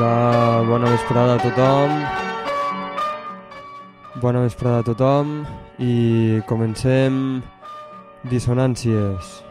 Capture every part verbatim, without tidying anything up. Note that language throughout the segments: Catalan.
Hola, bona vesprada a tothom. Bona vesprada a tothom i comencem Dissonàncies.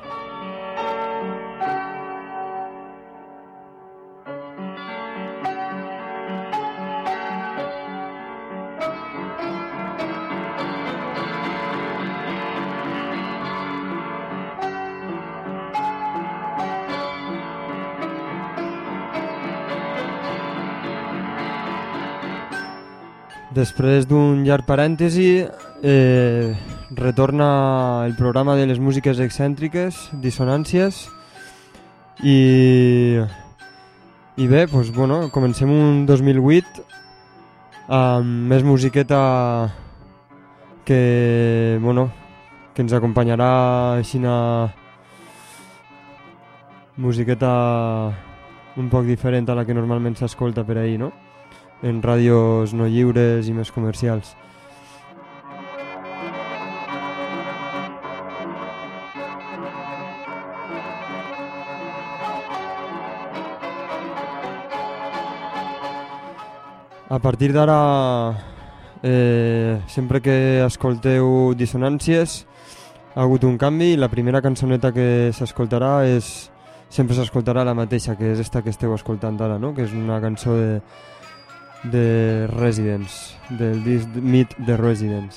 Després d'un llarg parèntesi, eh, retorna el programa de les músiques excèntriques, Dissonàncies, i, i bé, doncs, bueno, comencem un dos mil vuit amb més musiqueta que, bueno, que ens acompanyarà així una musiqueta un poc diferent a la que normalment s'escolta per ahí, no? En ràdios no lliures i més comercials. A partir d'ara, eh, sempre que escolteu Dissonàncies, ha hagut un canvi i la primera cançoneta que s'escoltarà és, sempre s'escoltarà la mateixa, que és esta que esteu escoltant ara, no? Que és una cançó de de Residents, del disc Meet the Residents.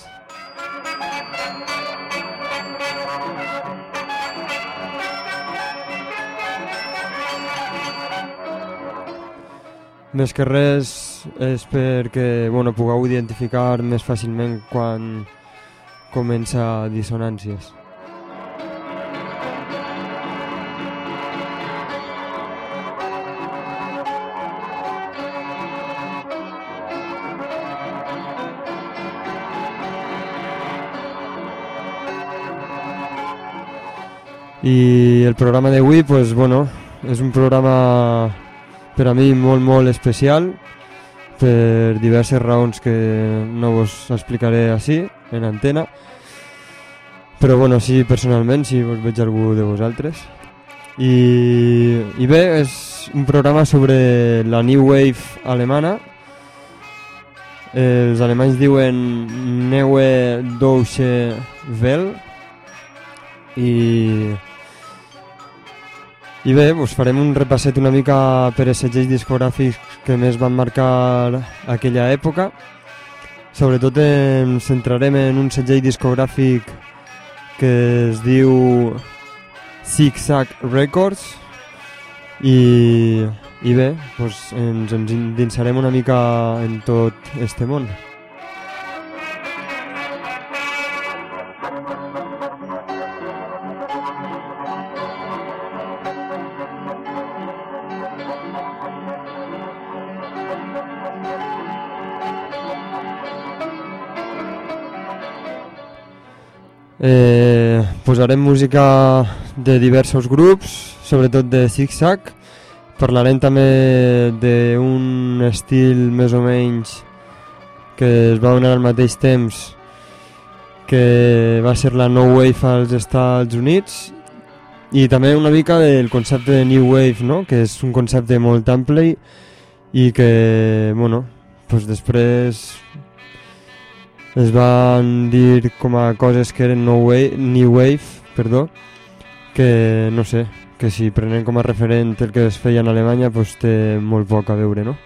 Més que res és perquè, bueno, pugueu identificar més fàcilment quan comença Dissonàncies. I el programa d'avui, pues, bueno, és un programa per a mi molt molt especial per diverses raons que no vos explicaré així en antena, però bueno, sí personalment, si vos veig algú de vosaltres. I, i bé, és un programa sobre la New Wave alemana. Els alemanys diuen Neue Deutsche Welle i I bé, doncs farem un repasset una mica per els segells discogràfics que més van marcar aquella època. Sobretot ens centrarem en un segell discogràfic que es diu Zig Zag Records i, i bé, doncs ens, ens endinsarem una mica en tot este món. Eh, posarem música de diversos grups, sobretot de Zig Zag. Parlarem també d'un estil més o menys que es va donar al mateix temps, que va ser la No Wave als Estats Units, i també una mica del concepte de New Wave, no? Que és un concepte molt ampli i que, bueno, pues després es van dir com a coses que eren no wave, New Wave, perdó, que no sé, que si prenen com a referent el que es feia en Alemanya, pues té molt poc a veure, no?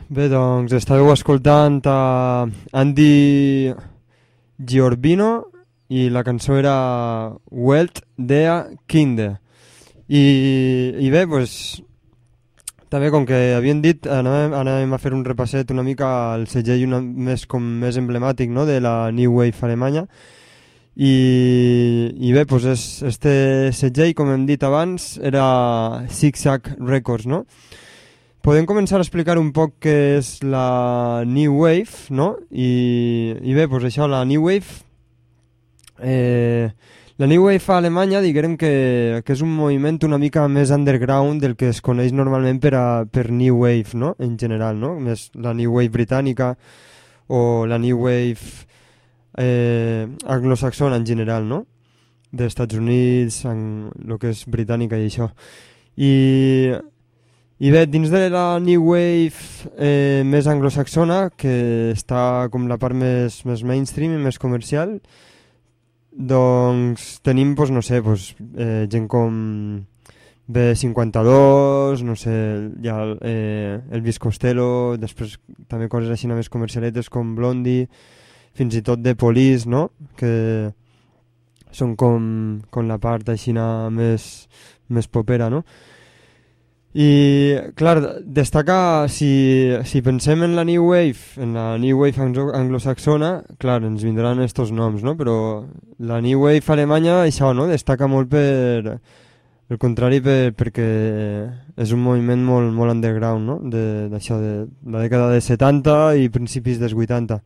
Bé, doncs estàveu escoltant a Andy Giorbino i la cançó era Welt der Kinder. I, i bé, doncs, també com que havien dit, anàvem, anàvem a fer un repasset una mica al segell una, més, com més emblemàtic, no?, de la New Wave alemanya. I, i bé, doncs és, este segell, com hem dit abans, era Zig Zag Records, no? Podem començar a explicar un poc què és la New Wave, no? I, i bé, doncs això, la New Wave... Eh, la New Wave a Alemanya, diguem que, que és un moviment una mica més underground del que es coneix normalment per, a, per New Wave, no?, en general, no? Més la New Wave britànica o la New Wave eh, anglosaxona en general, no?, dels Estats Units, en el que és britànica i això. I, i bé, dins de la New Wave eh, més anglosaxona, que està com la part més, més mainstream i més comercial, doncs tenim, pues, no sé, pues, eh, gent com B cinquanta-dos, no sé, ja, eh, Elvis Costello, després també coses així més comercialetes com Blondie, fins i tot The Police, no?, que són com, com la part així més, més popera, no? I, clar, destaca, si, si pensem en la New Wave, en la New Wave anglo anglosaxona, clar, ens vindran estos noms, no? Però la New Wave alemanya, això, no?, destaca molt per, el contrari, per, perquè és un moviment molt, molt underground, no?, d'això, de, de la dècada de setanta i principis dels vuitanta.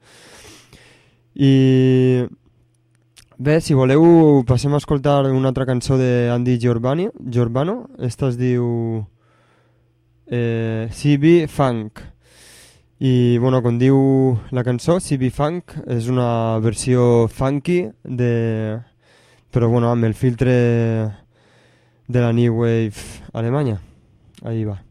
I bé, si voleu, passem a escoltar una altra cançó d'Andy Giordano, Giordano, esta es diu... Eh, C B Funk. I bueno, com diu la cançó, C B Funk és una versió funky de... però bueno, amb el filtre de la New Wave alemanya. Ahí va.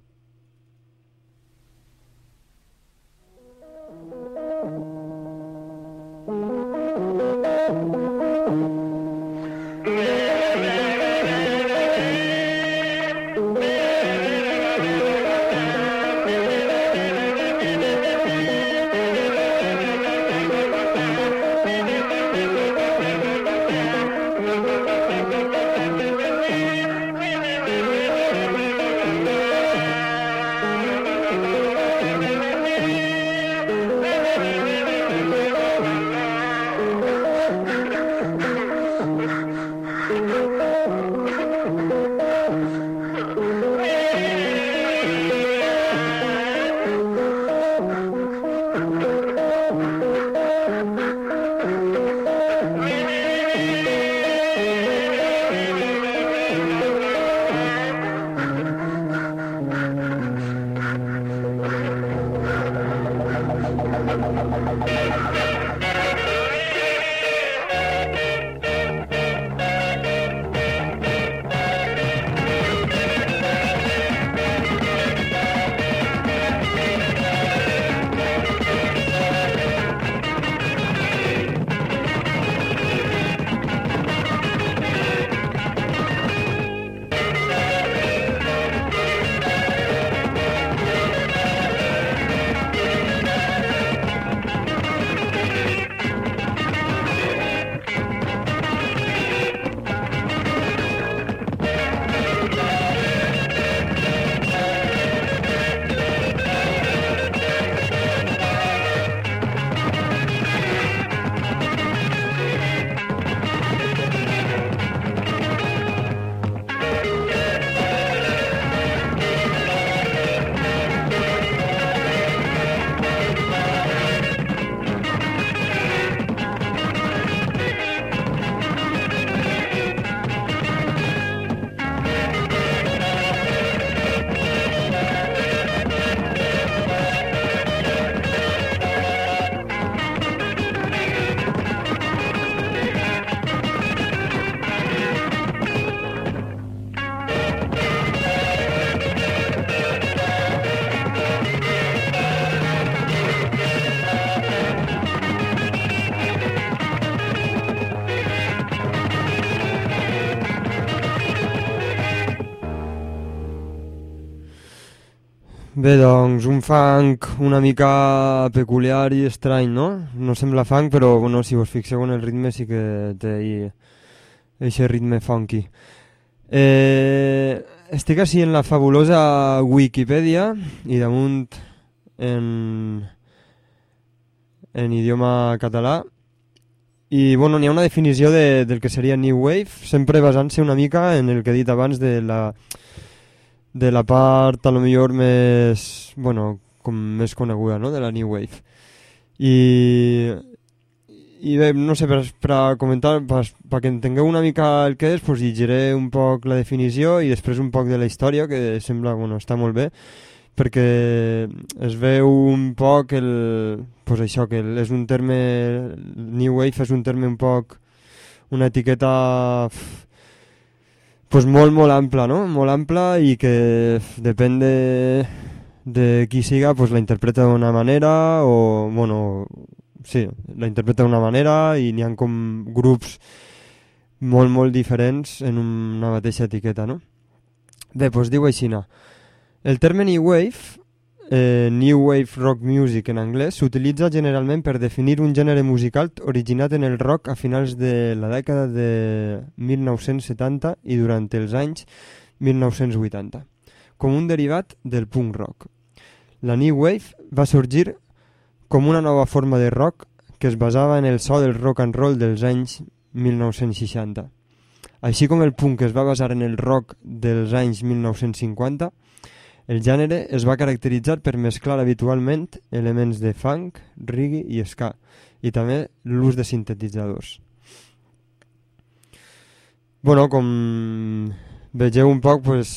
Bé, doncs un funk una mica peculiar i estrany, no? No sembla funk, però bueno, si us fixeu en el ritme sí que té aquest ritme funky. Eh, estic així en la fabulosa Wikipedia i damunt en, en idioma català. I bueno, n'hi ha una definició de, del que seria New Wave, sempre basant-se una mica en el que he dit abans de la, de la part a lo millor més, bueno, com més coneguda, no?, de la New Wave. I, i bé, no sé, per, per a comentar, perquè entengueu una mica el que és, pues llegiré un poc la definició i després un poc de la història, que sembla, bueno, està molt bé, perquè es veu un poc el, pues això, que és un terme, New Wave és un terme un poc, una etiqueta pues molt molt ampla, no? Molt ampla i que depèn de, de qui siga, pues la interpreta d'una manera o, bueno, sí, la interpreta d'una manera i n'hi ha com grups molt molt diferents en una mateixa etiqueta, no? Bé, doncs diu aixina. El terme New Wave, eh, New Wave Rock Music en anglès, s'utilitza generalment per definir un gènere musical originat en el rock a finals de la dècada de mil nou-cents setanta i durant els anys mil nou-cents vuitanta, com un derivat del punk rock. La New Wave va sorgir com una nova forma de rock que es basava en el so del rock and roll dels anys mil nou-cents seixanta. Així com el punk es va basar en el rock dels anys mil nou-cents cinquanta, el gènere es va caracteritzar per mesclar habitualment elements de funk, reggae i ska, i també l'ús de sintetitzadors. Bueno, com vegeu un poc, pues,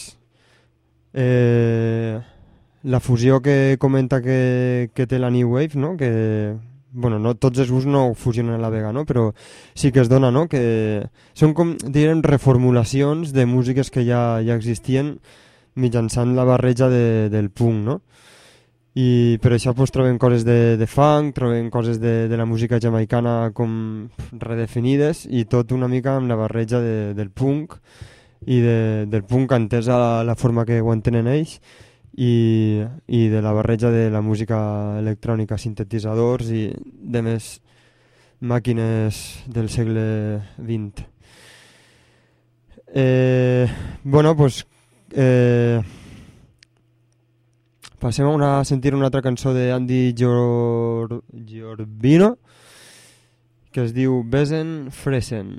eh, la fusió que comenta que, que té la New Wave, no? Que, bueno, no tots els grups no fusionen a la vegada, no? Però sí que es dona, no? Que són com, direm, reformulacions de músiques que ja, ja existien mitjançant la barreja de, del punk, no? I per això pues, trobem coses de, de funk, trobem coses de, de la música jamaicana com redefinides i tot una mica amb la barreja de, del punk i de, del punk entès a la forma que ho entenen ells i, i de la barreja de la música electrònica, sintetitzadors i de més màquines del segle vint. Eh, bueno, doncs Eh, passem a, una, a sentir una altra cançó d'Andy Gior, Giorbino que es diu Besen Fresen.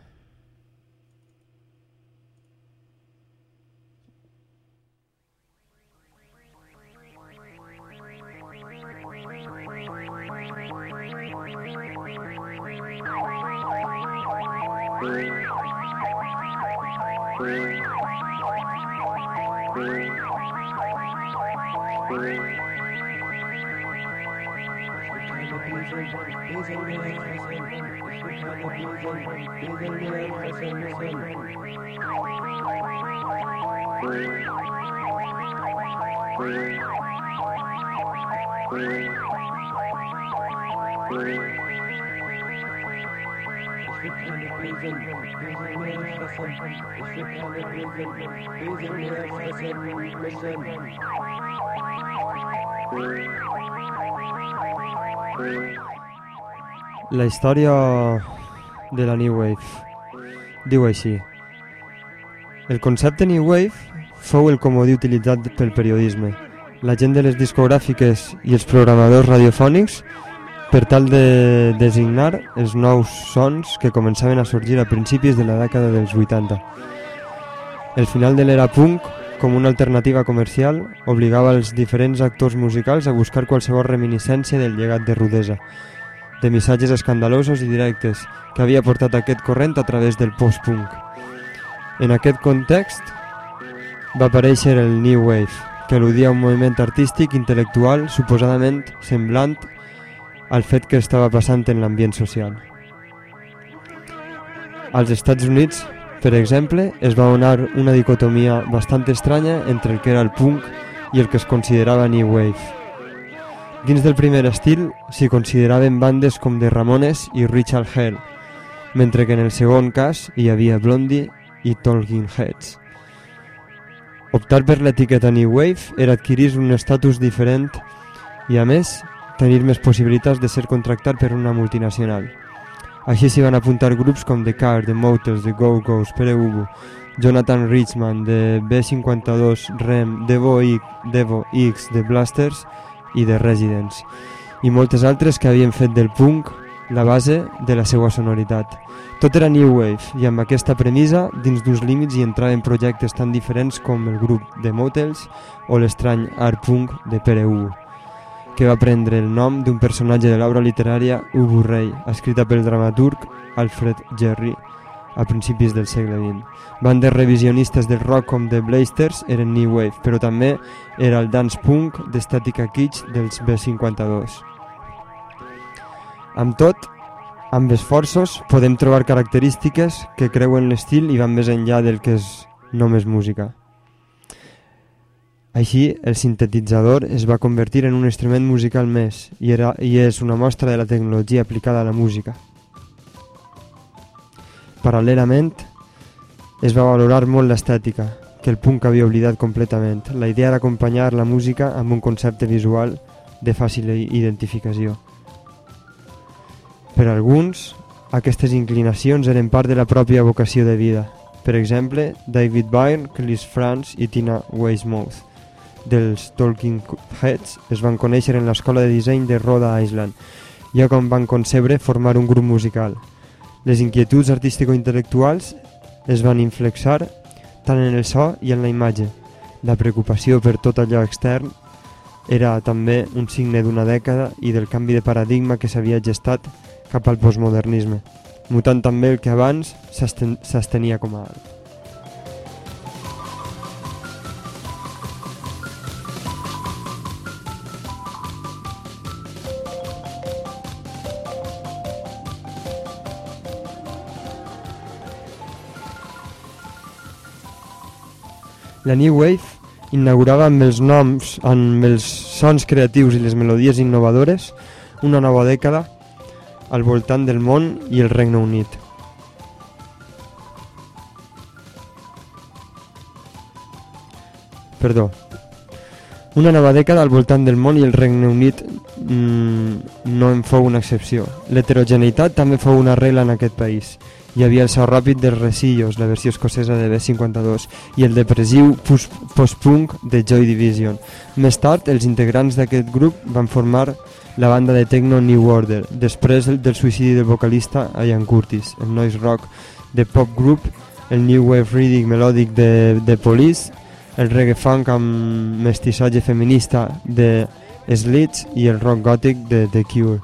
La història de la New Wave diu així. El concepte New Wave fou el comodí utilitzat pel periodisme, la gent de les discogràfiques i els programadors radiofònics per tal de designar els nous sons que començaven a sorgir a principis de la dècada dels vuitanta. El final de l'era punk, com una alternativa comercial, obligava els diferents actors musicals a buscar qualsevol reminiscència del llegat de rudesa, de missatges escandalosos i directes que havia portat aquest corrent a través del post-punk. En aquest context va aparèixer el New Wave, que al·ludia a un moviment artístic intel·lectual suposadament semblant al fet que estava passant en l'ambient social. Als Estats Units, per exemple, es va donar una dicotomia bastant estranya entre el que era el punk i el que es considerava New Wave. Dins del primer estil s'hi consideraven bandes com The Ramones i Richard Hell, mentre que en el segon cas hi havia Blondie i Talking Heads. Optar per l'etiqueta New Wave era adquirir un estatus diferent i, a més, tenir més possibilitats de ser contractat per una multinacional. Així s'hi van apuntar grups com The Car, The Motels, The Go-Go's, Pere Ubu, Jonathan Richman, de B cinquanta-dos, Rem, Devo, I, Devo X, The Blasters i The Residents, i moltes altres que havien fet del punk la base de la seva sonoritat. Tot era New Wave, i amb aquesta premissa, dins d'uns límits hi entraven projectes tan diferents com el grup The Motels o l'estrany art punk de Pere Ubu, que va prendre el nom d'un personatge de l'obra literària Ubu Rey, escrita pel dramaturg Alfred Jarry a principis del segle vint. Bandes revisionistes del rock com The Blasters eren New Wave, però també era el dance punk d'estètica kitsch dels B cinquanta-dos. Amb tot, amb esforços podem trobar característiques que creuen l'estil i van més enllà del que és només música. Així, el sintetitzador es va convertir en un instrument musical més i, era, i és una mostra de la tecnologia aplicada a la música. Paral·lelament, es va valorar molt l'estètica, que el punk havia oblidat completament. La idea era acompanyar la música amb un concepte visual de fàcil identificació. Per alguns, aquestes inclinacions eren part de la pròpia vocació de vida. Per exemple, David Byrne, Chris Frantz i Tina Weymouth dels Talking Heads es van conèixer en l'escola de disseny de Rhode Island, ja com van concebre formar un grup musical. Les inquietuds artístico-intel·lectuals es van inflexar tant en el so i en la imatge. La preocupació per tot allò extern era també un signe d'una dècada i del canvi de paradigma que s'havia gestat cap al postmodernisme, mutant també el que abans s'estenia com a art. La New Wave inaugurava amb els noms, amb els sons creatius i les melodies innovadores una nova dècada al voltant del món i el Regne Unit. Perdó. Una nova dècada al voltant del món i el Regne Unit mmm, no en fou una excepció. L'heterogeneïtat també fou una regla en aquest país. Hi havia el so ràpid dels Resillos, la versió escocesa de B cinquanta-dos, i el depressiu post-punk de Joy Division. Més tard, els integrants d'aquest grup van formar la banda de techno New Order, després del suïcidi del vocalista Ian Curtis, el noise rock de pop group, el new wave reading melòdic de The Police, el reggae funk amb mestissatge feminista de Slits i el rock gòtic de The Cure.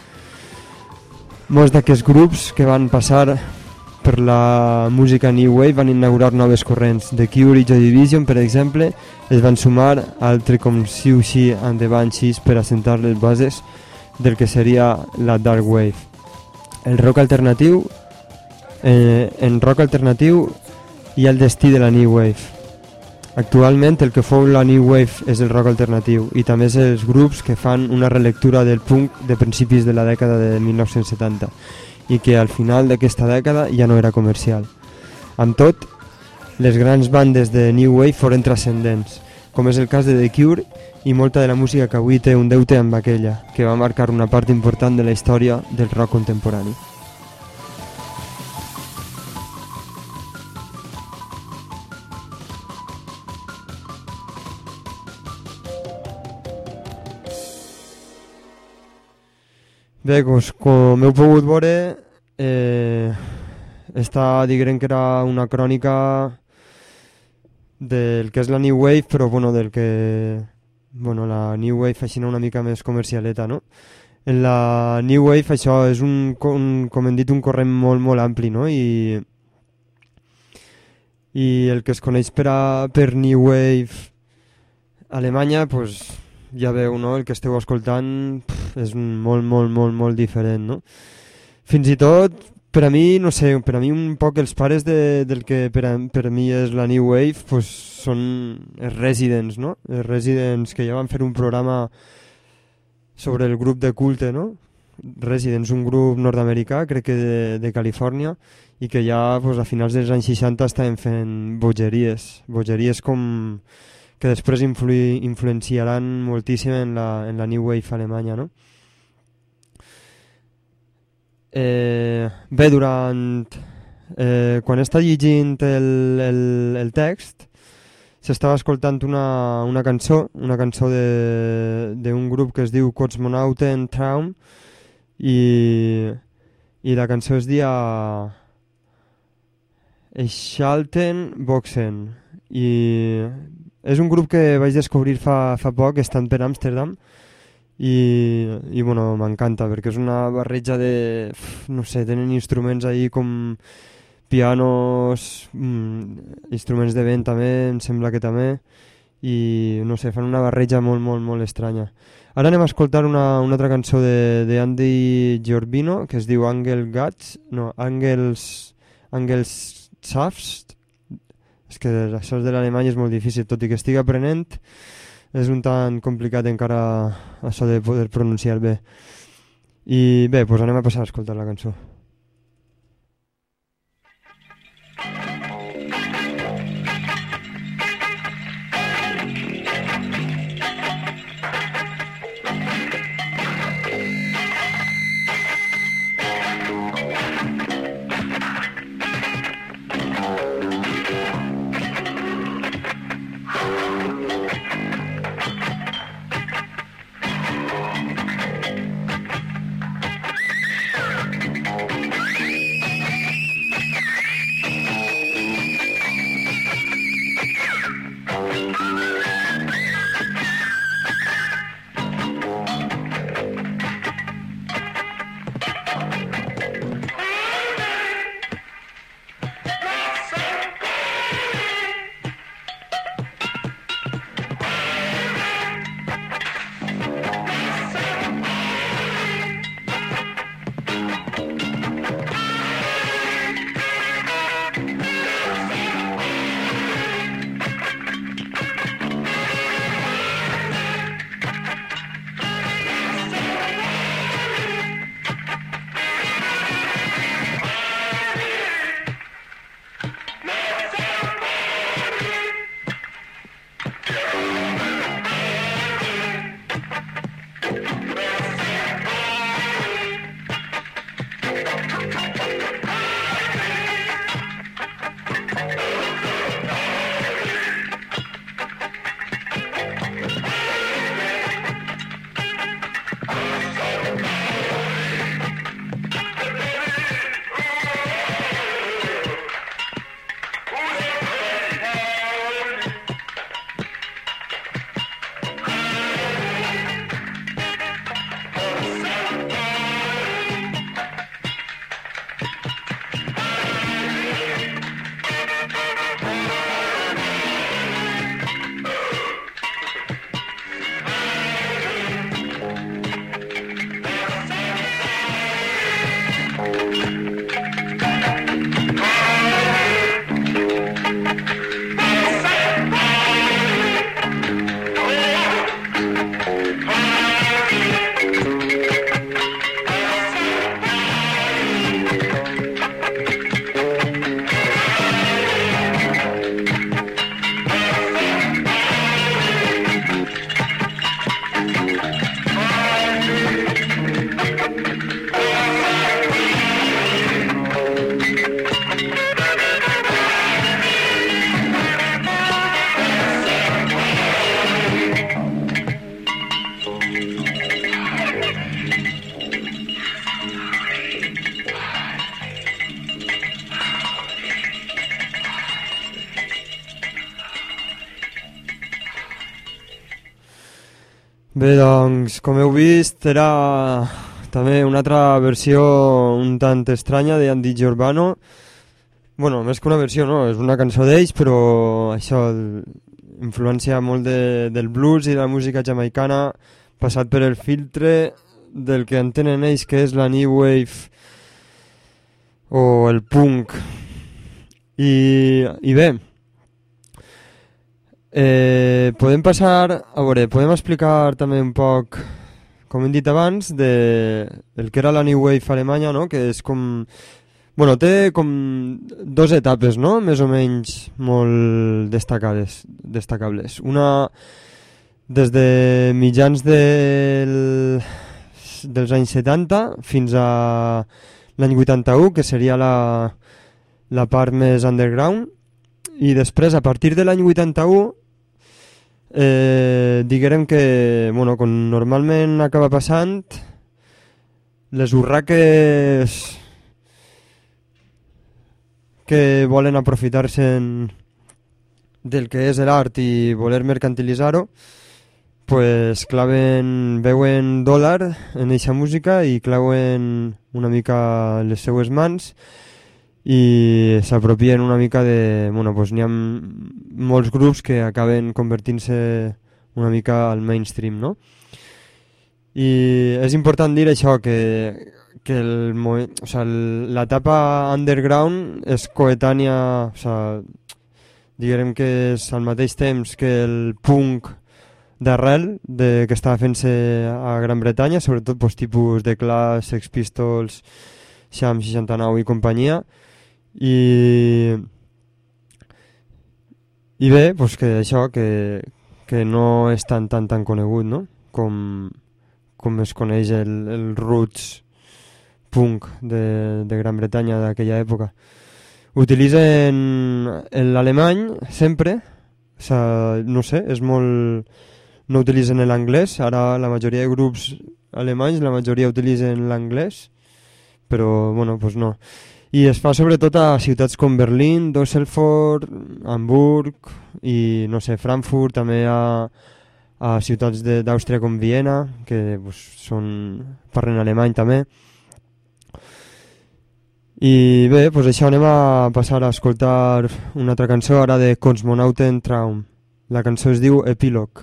Molts d'aquests grups que van passar per la música New Wave van inaugurar noves corrents. The Cure i Joy Division, per exemple, es van sumar a altres com Siouxsie and the Banshees per assentar les bases del que seria la Dark Wave. El rock alternatiu, eh, en rock alternatiu hi ha el destí de la New Wave. Actualment el que fou la New Wave és el rock alternatiu i també és els grups que fan una relectura del punk de principis de la dècada de mil nou-cents setanta i que al final d'aquesta dècada ja no era comercial. Amb tot, les grans bandes de New Wave foren transcendents, com és el cas de The Cure i molta de la música que avui té un deute amb aquella, que va marcar una part important de la història del rock contemporani. Bé, doncs, com heu pogut veure, eh, esta diguem que era una crònica del que és la New Wave, però bueno, del que... Bueno, la New Wave així una mica més comercialeta, no? En la New Wave això és un, com, com hem dit, un corrent molt, molt ampli, no? I, i el que es coneix per, a, per New Wave a Alemanya, doncs... ja veu, no? El que esteu escoltant pff, és molt, molt, molt, molt diferent, no? Fins i tot, per a mi, no sé, per a mi un poc els pares de, del que per a, per a mi és la New Wave pues, són els Residents, no? Els Residents que ja van fer un programa sobre el grup de culte, no? Residents, un grup nord-americà, crec que de, de Califòrnia, i que ja pues, a finals dels anys seixanta estaven fent bogeries, bogeries com que després influ influenciaran moltíssim en la, en la New Wave alemanya, no? Eh, bé, durant... Eh, quan està llegint el, el, el text, s'estava escoltant una, una cançó, una cançó d'un grup que es diu Cosmonauten Traum, i, i la cançó es dia Schalten Boxen, i és un grup que vaig descobrir fa, fa poc, estant per Amsterdam, i, i bueno, m'encanta perquè és una barreja de, no sé, tenen instruments ahí com pianos, mmm, instruments de vent també, em sembla que també, i no sé, fan una barreja molt, molt, molt estranya. Ara anem a escoltar una, una altra cançó de, de Andy Giorbino que es diu Angel Guts, no, Angels, Angels Safst. És que això de l'alemany és molt difícil, tot i que estic aprenent, és un tant complicat encara això de poder pronunciar bé. I bé, doncs anem a passar a escoltar la cançó. Bé, doncs, com heu vist, era també una altra versió un tant estranya d'Andy Giordano. Bueno, més que una versió, no, és una cançó d'ells, però això, influència molt de, del blues i de la música jamaicana, passat per el filtre del que entenen ells que és la New Wave o el punk. I, i bé, eh, podem passar, a veure, podem explicar també un poc com hem dit abans, de el que era la New Wave alemanya, no? Que és com... Bueno, té com dos etapes, no? Més o menys molt destacades, destacables. Una des de mitjans del, dels anys setanta fins a l'any vuitanta-u, que seria la, la part més underground, i després, a partir de l'any vuitanta-u, eh, diguem que, bueno, com normalment acaba passant, les urraques que volen aprofitar-se del que és l'art i voler mercantilitzar-ho, pues claven, veuen dòlar en eixa música i clauen una mica les seues mans i s'apropien una mica de... Bueno, pues n'hi ha molts grups que acaben convertint-se una mica al mainstream, no? I és important dir això, que, que el, o sea, l'etapa underground és coetània, o sea, diguem que és al mateix temps que el punk d'arrel de, que estava fent-se a Gran Bretanya, sobretot pues, tipus de Clash, Sex Pistols, Sham seixanta-nou i companyia. I, i bé, pues que això, que, que no és tan tan tan conegut, no? Com, com es coneix el, el roots punk de, de Gran Bretanya d'aquella època. Utilitzen l'alemany sempre, o sea, no sé, és molt... No utilitzen l'anglès, ara la majoria de grups alemanys, la majoria utilitzen l'anglès, però bueno, pues no. I es fa sobretot a ciutats com Berlín, Düsseldorf, Hamburg i no sé, Frankfurt, també a, a ciutats d'Àustria com Viena, que pues, són, parlen alemany també. I bé, pues això, anem a passar a escoltar una altra cançó ara de Kosmonauten Traum. La cançó es diu Epílog.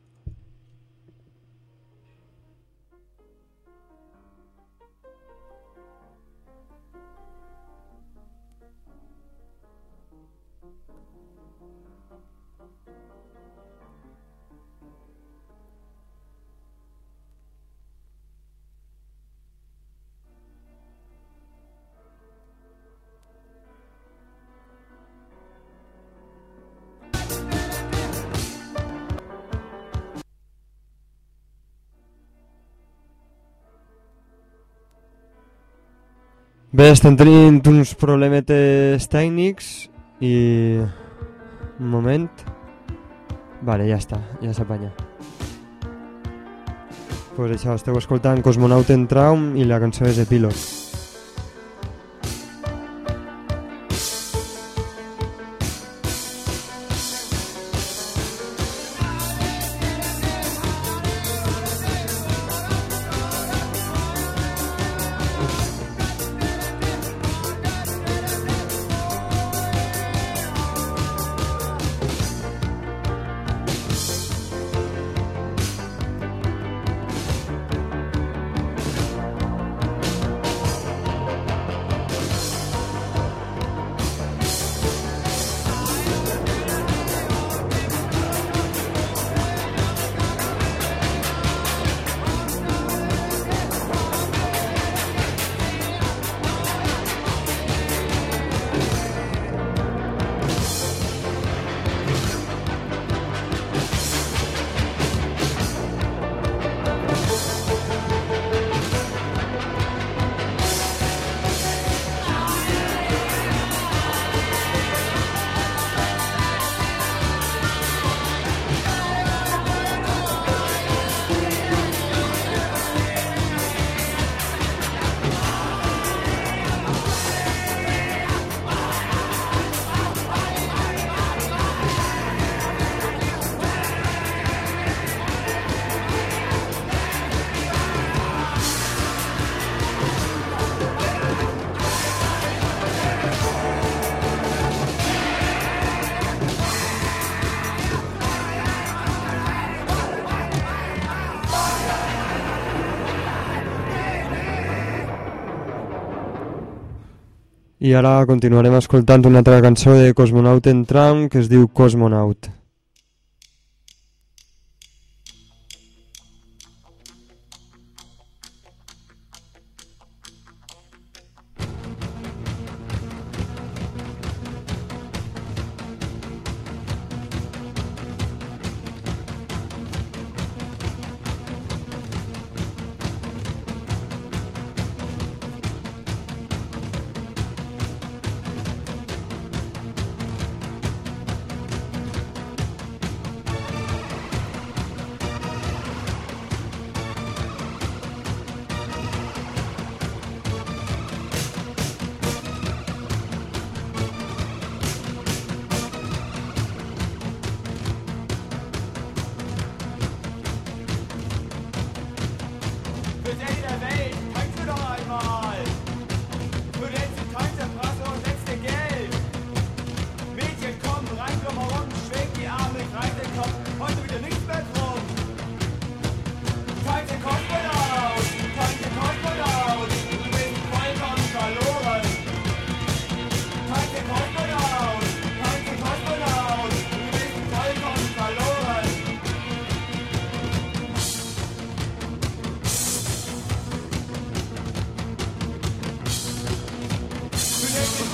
Bé, estem tenint uns problemetes tècnics i... Un moment... Vale, ja està, ja s'apanya. Pues això, esteu escoltant Kosmonauten Traum i la cançó és Epílog. I ara continuarem escoltant una altra cançó de Kosmonauten Traum que es diu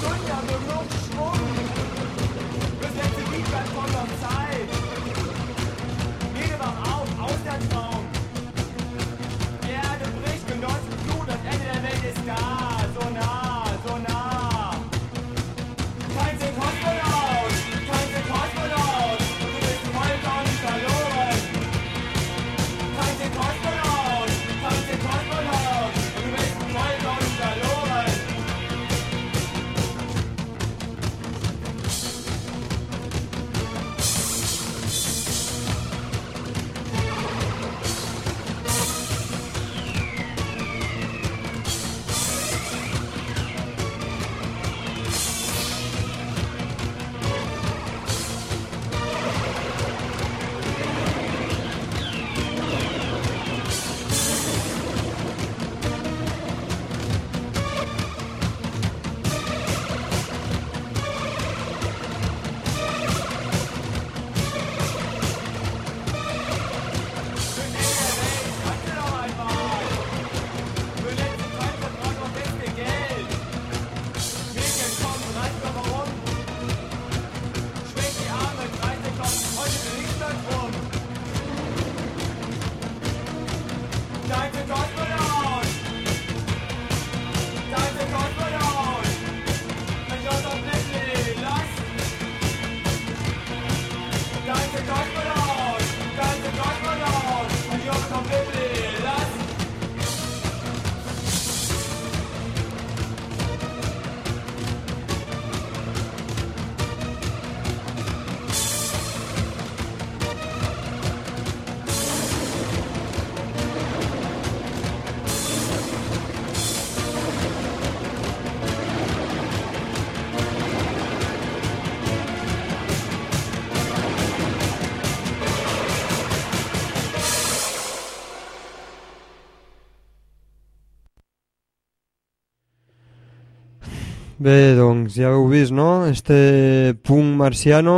Bé, doncs ja heu vist, no? Este punk marciano,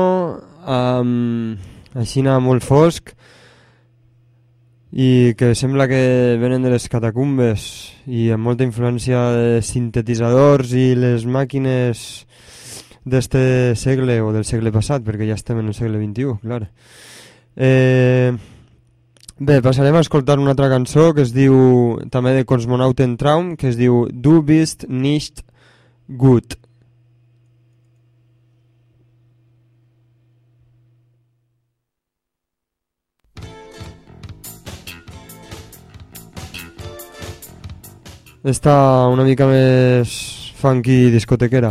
um, així molt fosc, i que sembla que venen de les catacumbes i amb molta influència de sintetitzadors i les màquines d'este segle o del segle passat, perquè ja estem en el segle vint-i-u, clar. Eh, bé, passarem a escoltar una altra cançó que es diu, també de Kosmonautentraum, que es diu Du bist nicht gut. Està una mica més funky discotequera.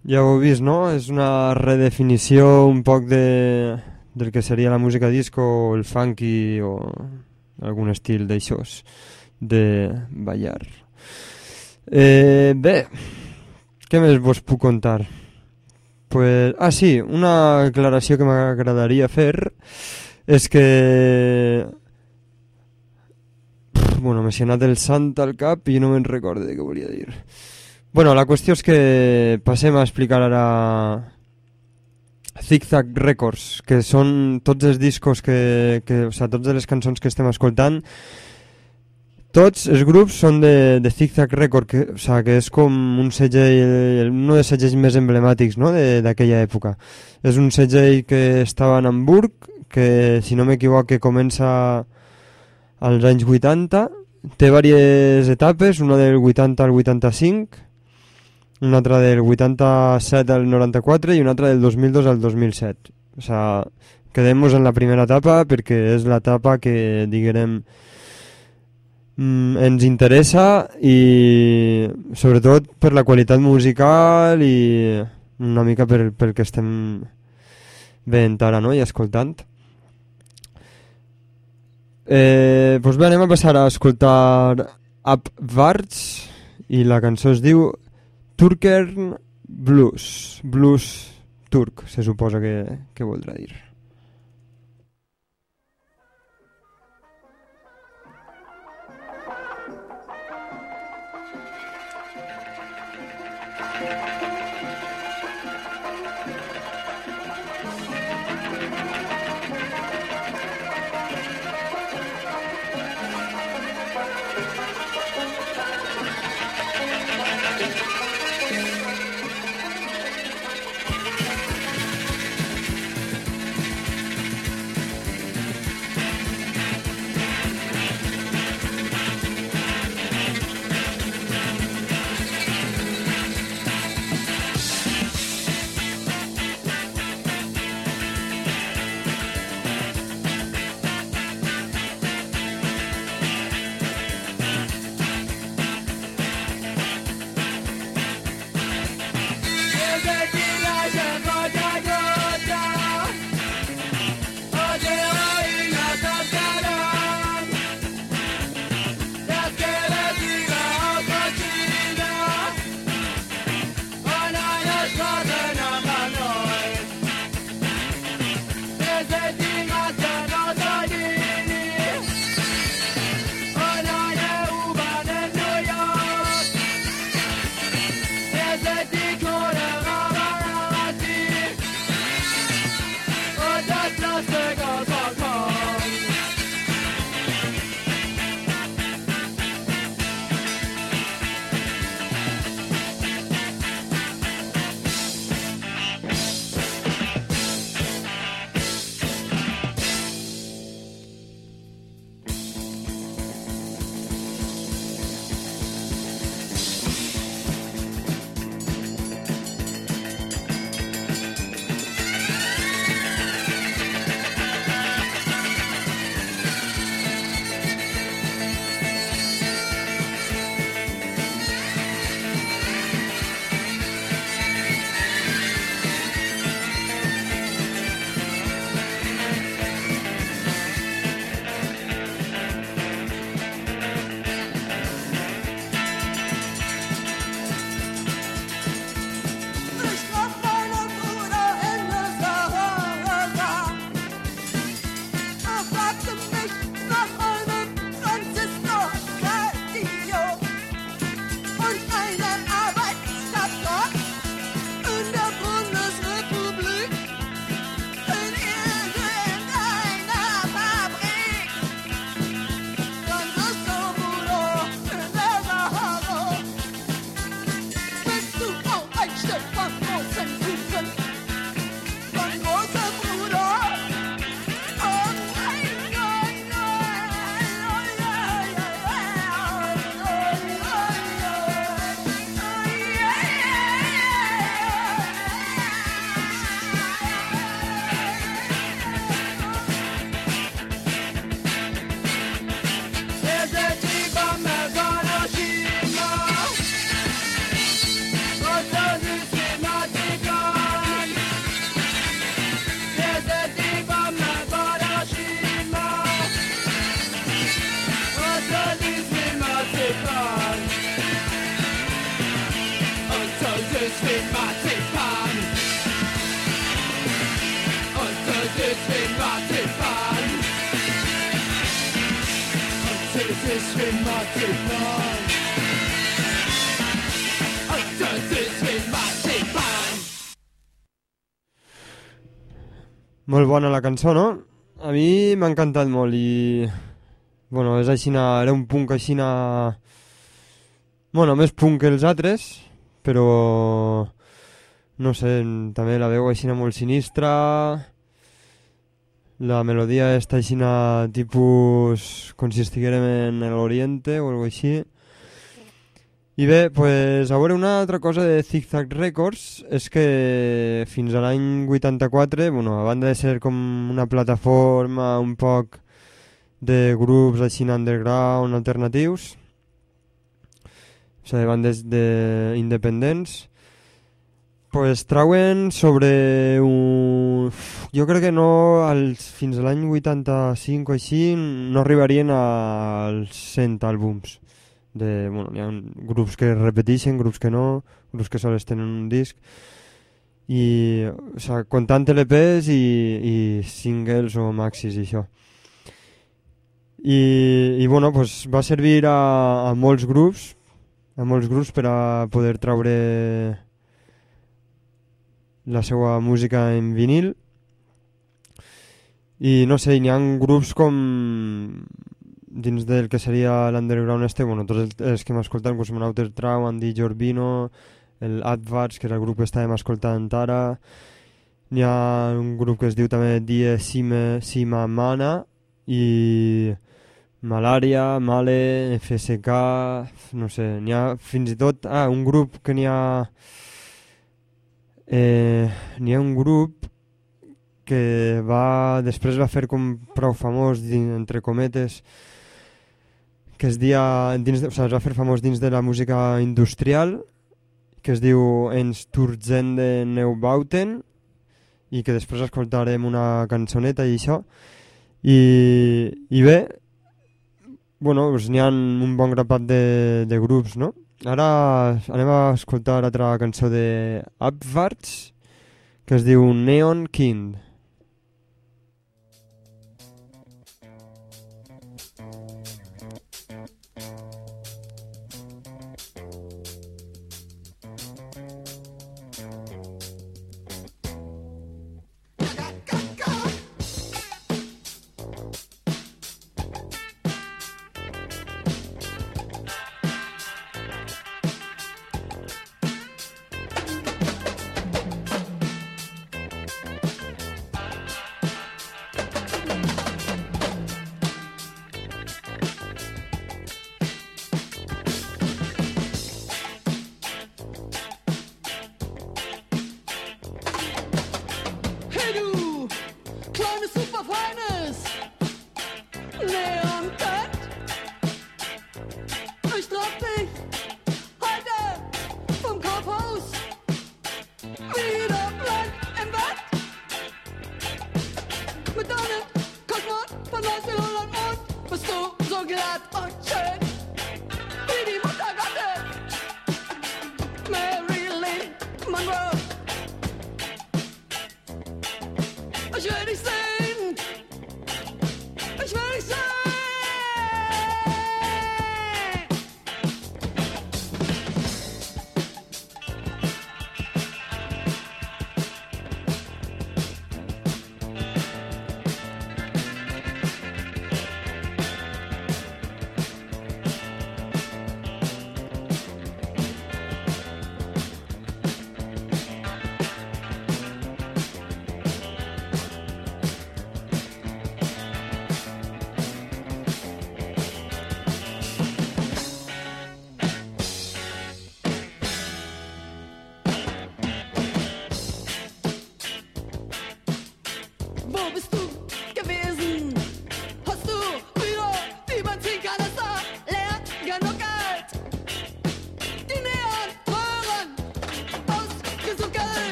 ja ho heu vist, no? És una redefinició un poc de, del que seria la música disco o el funky o algun estil d'aixòs, de ballar. Eh, bé, què més vos puc contar? Pues, ah, sí, una aclaració que m'agradaria fer és que... Pff, bueno, m'he anat el sant al cap i no me'n recordo què volia dir. Bueno, la qüestió és que passem a explicar ara Zigzag Records, que són tots els discos que, que o sigui, totes les cançons que estem escoltant, tots els grups són de, de Zigzag Records, que, o sigui, que és com un segell, un dels segells més emblemàtics, no?, d'aquella època. És un segell que estava en Hamburg, que si no m'equivoco comença als anys vuitanta, té diverses etapes, una del vuitanta al vuitanta-cinc, una altra del vuitanta-set al noranta-quatre i una altra del dos mil dos al dos mil set. O sea, quedem-nos en la primera etapa perquè és l'etapa que, diguem, mm, ens interessa i sobretot per la qualitat musical i una mica per, pel que estem veient ara, no?, i escoltant. Eh, doncs bé, anem a passar a escoltar Abwärts i la cançó es diu Türkern Blues, blues turc, se suposa que, que voldrà dir. ist wie Marzipan. Und das ist wie Marzipan. Und das ist wie Marzipan. Und das ist wie Marzipan. Molt bona la cançó, no? A mi m'ha encantat molt i... Bueno, és així, era un punk així... Bueno, més punk que els altres, però... No sé, també la veu així molt sinistra... La melodia està així tipus... com si estiguérem en l'Oriente o alguna així... I bé, pues, a veure, una altra cosa de Zig Zag Records és que fins a l'any vuitanta-quatre, bueno, a banda de ser com una plataforma un poc de grups així underground alternatius, o sigui, bandes de independents, pues trauen sobre un... Jo crec que no, als, fins a l'any vuitanta-cinc o així, no arribarien als cent àlbums. De, bueno, hi ha grups que repeteixen, grups que no, grups que sols tenen un disc, i, o sigui, comptant L Ps i, i singles o maxis i això. I, i bueno, pues, va servir a, a molts grups, a molts grups per a poder traure la seva música en vinil. I no sé, hi ha grups com... dins del que seria l'underground este, bueno, tots els, els que hem escoltat, Cosmonauter Trau, Andy Jorbino, el Advarts, que és el grup que estàvem escoltant ara, n'hi ha un grup que es diu també Die Sime, Sima Mana, i Malària, Male, F S K, no sé, n'hi ha fins i tot, ah, un grup que n'hi ha, eh, n'hi ha un grup que va, després va fer com prou famós, entre cometes, que es, dia, dins de, o sigui, es va fer famós dins de la música industrial, que es diu Ens Turzende Neubauten, i que després escoltarem una cançoneta i això. I, i bé, bueno, doncs n'hi ha un bon grapat de, de grups, no? Ara anem a escoltar altra cançó de Abwarts, que es diu Neon Kind.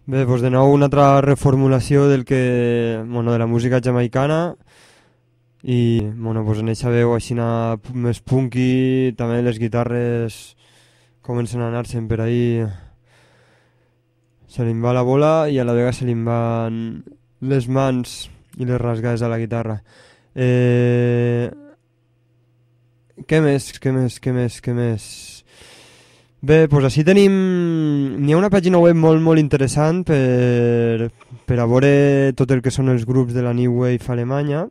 Bé, doncs de nou una altra reformulació del que, bueno, de la música jamaicana i bueno, doncs en eixa veu així més punky, també les guitarres comencen a anar-se'n per ahí, se li va la bola i a la vegada se li van les mans i les rasgades a la guitarra. Eh... Què més, què més, què més, què més? Bé, doncs així tenim... N'hi ha una pàgina web molt, molt interessant per, per a veure tot el que són els grups de la New Wave alemanya.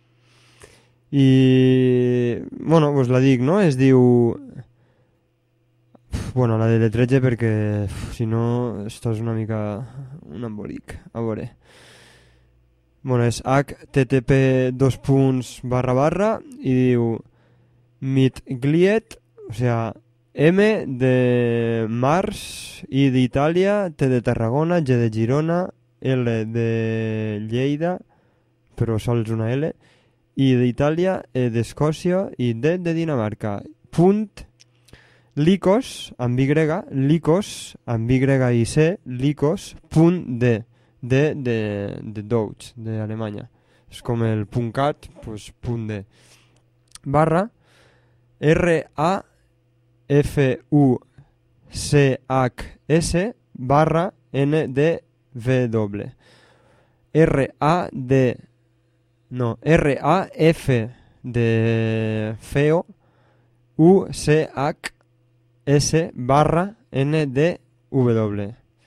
I... Bueno, doncs la dic, no? Es diu... Bueno, la de letretge perquè, uf, si no, esto és una mica un embolic. A veure... Bueno, és h t t p dos punts barra barra i diu Mitglied, o sea, M de Mars, I d'Itàlia, T de Tarragona, G de Girona, L de Lleida, però sols una L, I d'Itàlia, E d'Escòcia i D de Dinamarca. Punt Lycos, amb Y, Lycos, amb Y i C, Lycos, punt D, D de, de Deutsch, d'Alemanya. És com el punt cat, pues, punt D. Barra, R A F U C H S barra N D V W. R A D no, R A F de feo U C H S barra N D W.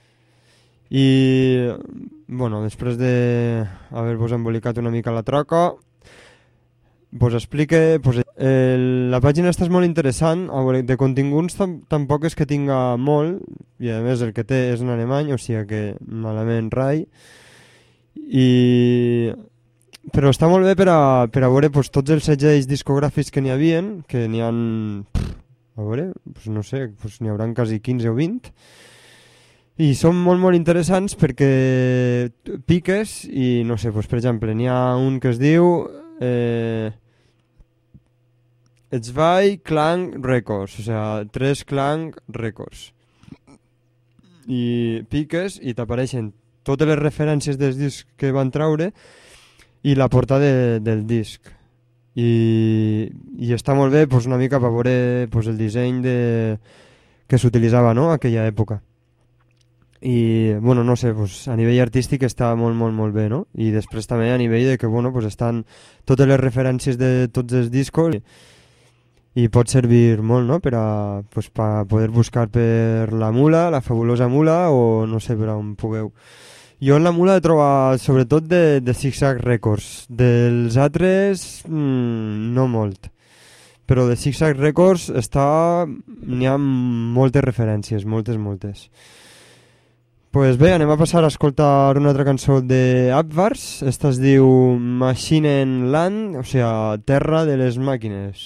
I bueno, després de haver-vos embolicat una mica la troca, vos explique, pues, el, la pàgina està molt interessant, a veure, de continguts tam, tampoc és que tinga molt, i a més el que té és en alemany, o sigui que malament rai, i... però està molt bé per a, per a veure pues, tots els segells discogràfics que n'hi havien, que n'hi ha, a veure, pues, no sé, pues, n'hi haurà quasi quinze o vint, i són molt molt interessants perquè piques i no sé, pues, per exemple, n'hi ha un que es diu... Eh, Zwei Klang Records, o sea, tres Klang Records. I piques i t'apareixen totes les referències dels discs que van traure i la portada de, del disc. I, i està molt bé pues, una mica per veure pues, el disseny de, que s'utilitzava, no?, aquella època. I, bueno, no sé, pues, a nivell artístic està molt, molt, molt bé, no? I després també a nivell de que, bueno, pues, estan totes les referències de tots els discos i, i pot servir molt, no?, per a, pues, per a poder buscar per la Mula, la fabulosa Mula, o no sé, per on pugueu. Jo en la Mula he trobat sobretot de, de Zig Zag Records. Dels altres, mmm, no molt. Però de Zig Zag Records està... n'hi ha moltes referències, moltes, moltes. Pues bé, anem a passar a escoltar una altra cançó de Abwars. Esta es diu Maschinenland, o sea, terra de les màquines.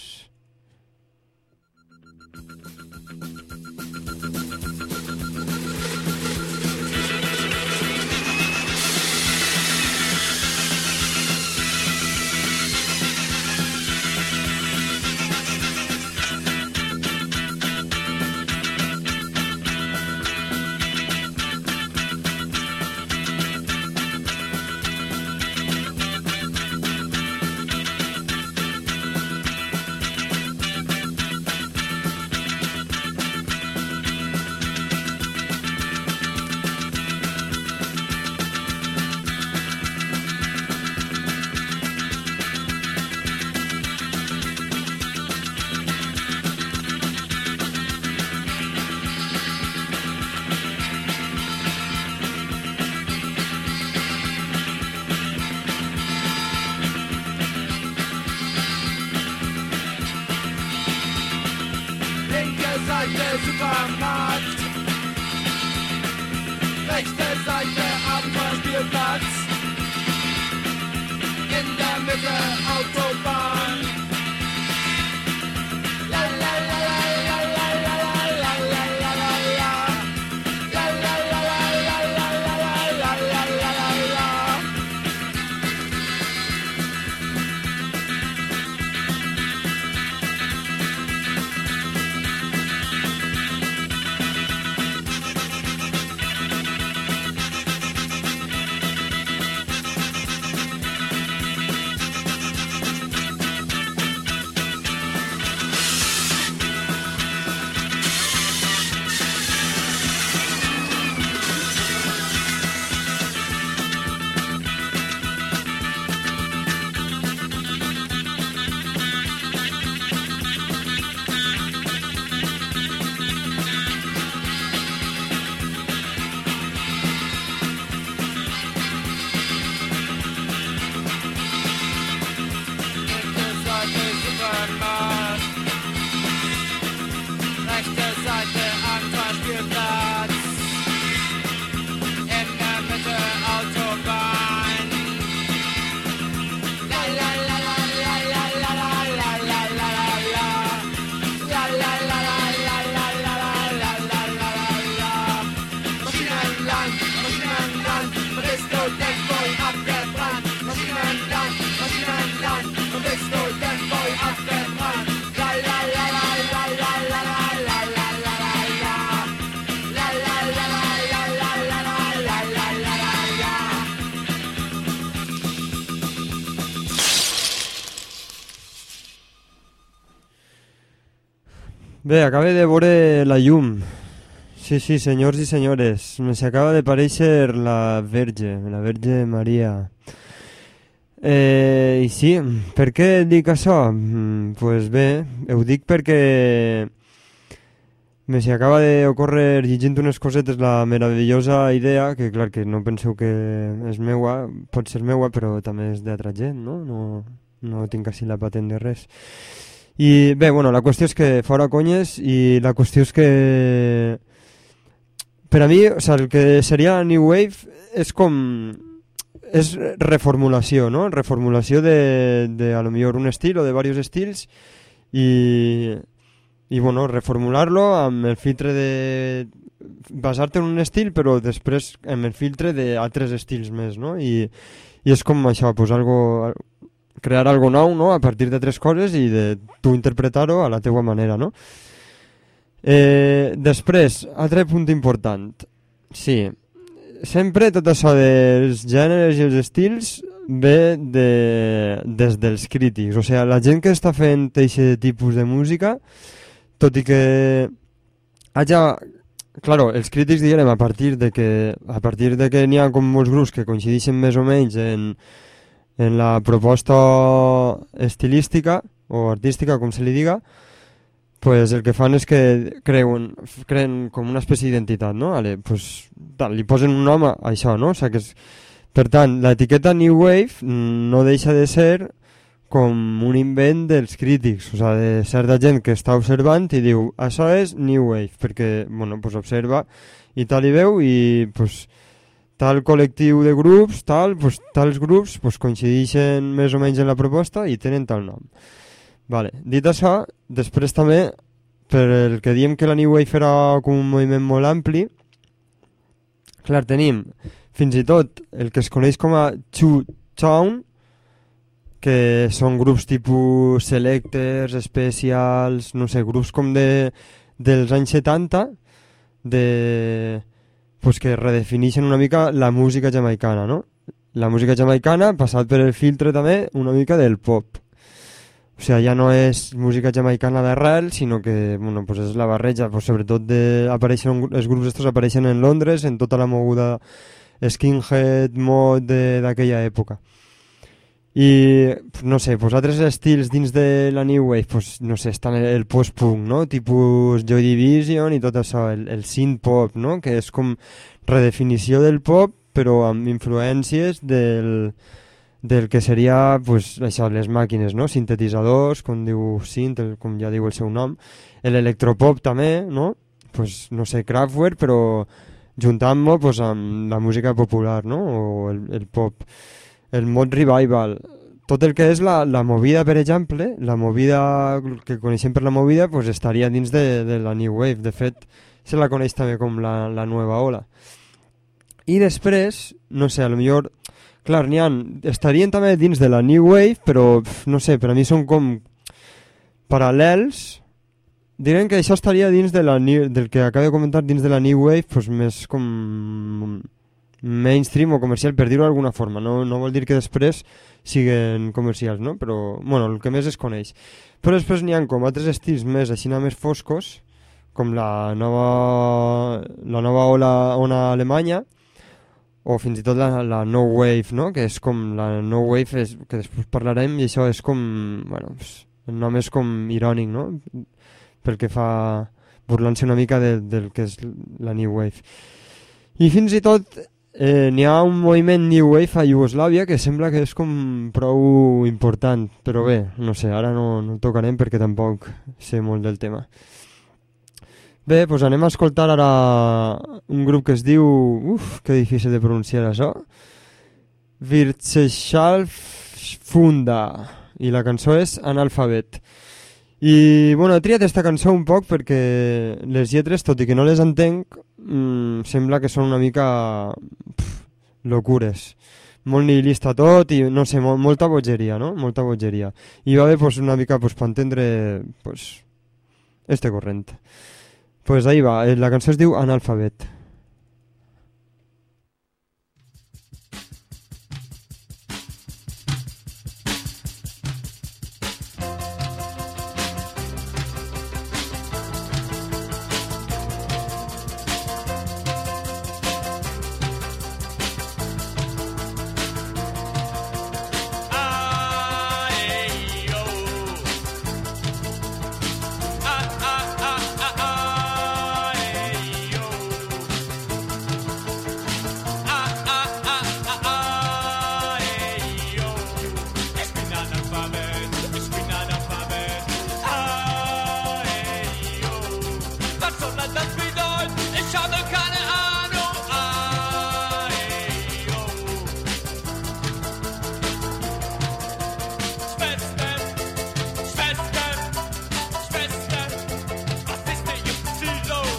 Seite Supermarkt, rechte Seite Abfahrtspielplatz, in der Mitte Autobahn. La la la la la la la la la la la la. La la la la la la la la la la la la. Bé, acaba de veure la llum. Sí, sí, senyors i senyores, me s'acaba de parèixer la Verge, la Verge Maria. Eh, I sí, per què dic això? Mm, pues bé, ho dic perquè me s'hi acaba d'ocórrer llegint unes cosetes la meravellosa idea, que clar que no penseu que és meua, pot ser meua, però també és d'altra gent, no? No, no tinc així la patent de res. I bé, bueno, la qüestió és que fora conyes i la qüestió és que per a mi, o sea, el que seria New Wave és com és reformulació, no? Reformulació de, de a lo millor un estil o de diversos estils i, i bueno, reformular-lo amb el filtre de basar-te en un estil però després amb el filtre d'altres estils més, no? I, i és com això, pues algo, crear algo nou, no? A partir de tres coses i de tu interpretar-ho a la teua manera, no? Eh, després, altre punt important. Sí, sempre tot això dels gèneres i els estils ve de, des dels crítics. O sigui, la gent que està fent aquest tipus de música, tot i que haja... Claro, els crítics diguem a partir de que a partir de que n'hi ha com molts grups que coincideixen més o menys en, en la proposta estilística o artística, com se li diga, pues el que fan és que creuen, creen com una espècie d'identitat, no? Ale, pues, tal, li posen un nom a això, no? O sigui que és, per tant, l'etiqueta New Wave no deixa de ser com un invent dels crítics, o sigui, de certa gent que està observant i diu, això és New Wave, perquè, bueno, pues observa i tal i veu i, pues, tal col·lectiu de grups, tal, pues, tals grups pues, coincideixen més o menys en la proposta i tenen tal nom. Vale. Dit això, després també, per el que diem que la New Wave era com un moviment molt ampli, clar, tenim fins i tot el que es coneix com a Two Tone, que són grups tipus Selectors, Specials, no sé, grups com de, dels anys setanta, de, pues que redefineixen una mica la música jamaicana, no? La música jamaicana passat per el filtre també una mica del pop. O sigui, ja no és música jamaicana d'arrel, sinó que, bueno, pues és la barreja, pues sobretot de, apareixen, els grups estos apareixen en Londres, en tota la moguda skinhead, mod d'aquella època. I, no sé, pues altres estils dins de la New Wave, pues, no sé, estan el post-punk, no? Tipus Joy Division i tot això, el, el synth-pop, no? Que és com redefinició del pop, però amb influències del... del que seria pues, això, les màquines, no? Sintetitzadors, com diu Synth, el, com ja diu el seu nom, l'electropop també, no? Pues, no sé, Kraftwerk, però juntant-lo pues, amb la música popular, no? O el, el pop, el mod revival, tot el que és la, la movida, per exemple, la movida que coneixem per la movida, pues, estaria dins de, de la New Wave, de fet se la coneix també com la, la nueva ola. I després, no sé, a lo millor... Clar, n'hi ha, estarien també dins de la New Wave, però, no sé, per a mi són com paral·lels. Direm que això estaria dins de la new, del que acabo de comentar, dins de la New Wave, pues més com mainstream o comercial, per dir-ho d'alguna forma. No, no vol dir que després siguin comercials, no? Però, bueno, el que més es coneix. Però després n'hi ha com altres estils més, així més foscos, com la nova, la nova ola, ona alemanya, o fins i tot la, la No Wave, no? Que és com la No Wave, és, que després parlarem, i això és com, bueno, el nom és com irònic, no? Pel que fa burlant-se una mica de, del que és la New Wave. I fins i tot eh, n'hi ha un moviment New Wave a Iugoslàvia que sembla que és com prou important, però bé, no sé, ara no, no tocarem perquè tampoc sé molt del tema. Bé, doncs anem a escoltar ara un grup que es diu... Uf, que difícil de pronunciar això. Wirtschaftsfunda. I la cançó és Analfabet. I, bueno, he triat aquesta cançó un poc perquè les lletres, tot i que no les entenc, mmm, sembla que són una mica... Pff, locures. Molt nihilista tot i, no sé, mo molta bogeria, no? Molta bogeria. I va bé, pues, una mica, pues, per entendre, pues, este corrent. Pues ahí va, la cançó es diu Analfabet. Analphabet, ich bin Analphabet. Ah, hey, yo. Was soll das bedeuten? Ich habe keine Ahnung. Ah, hey, yo. Schwester, Schwester, Schwester, was ist der Y?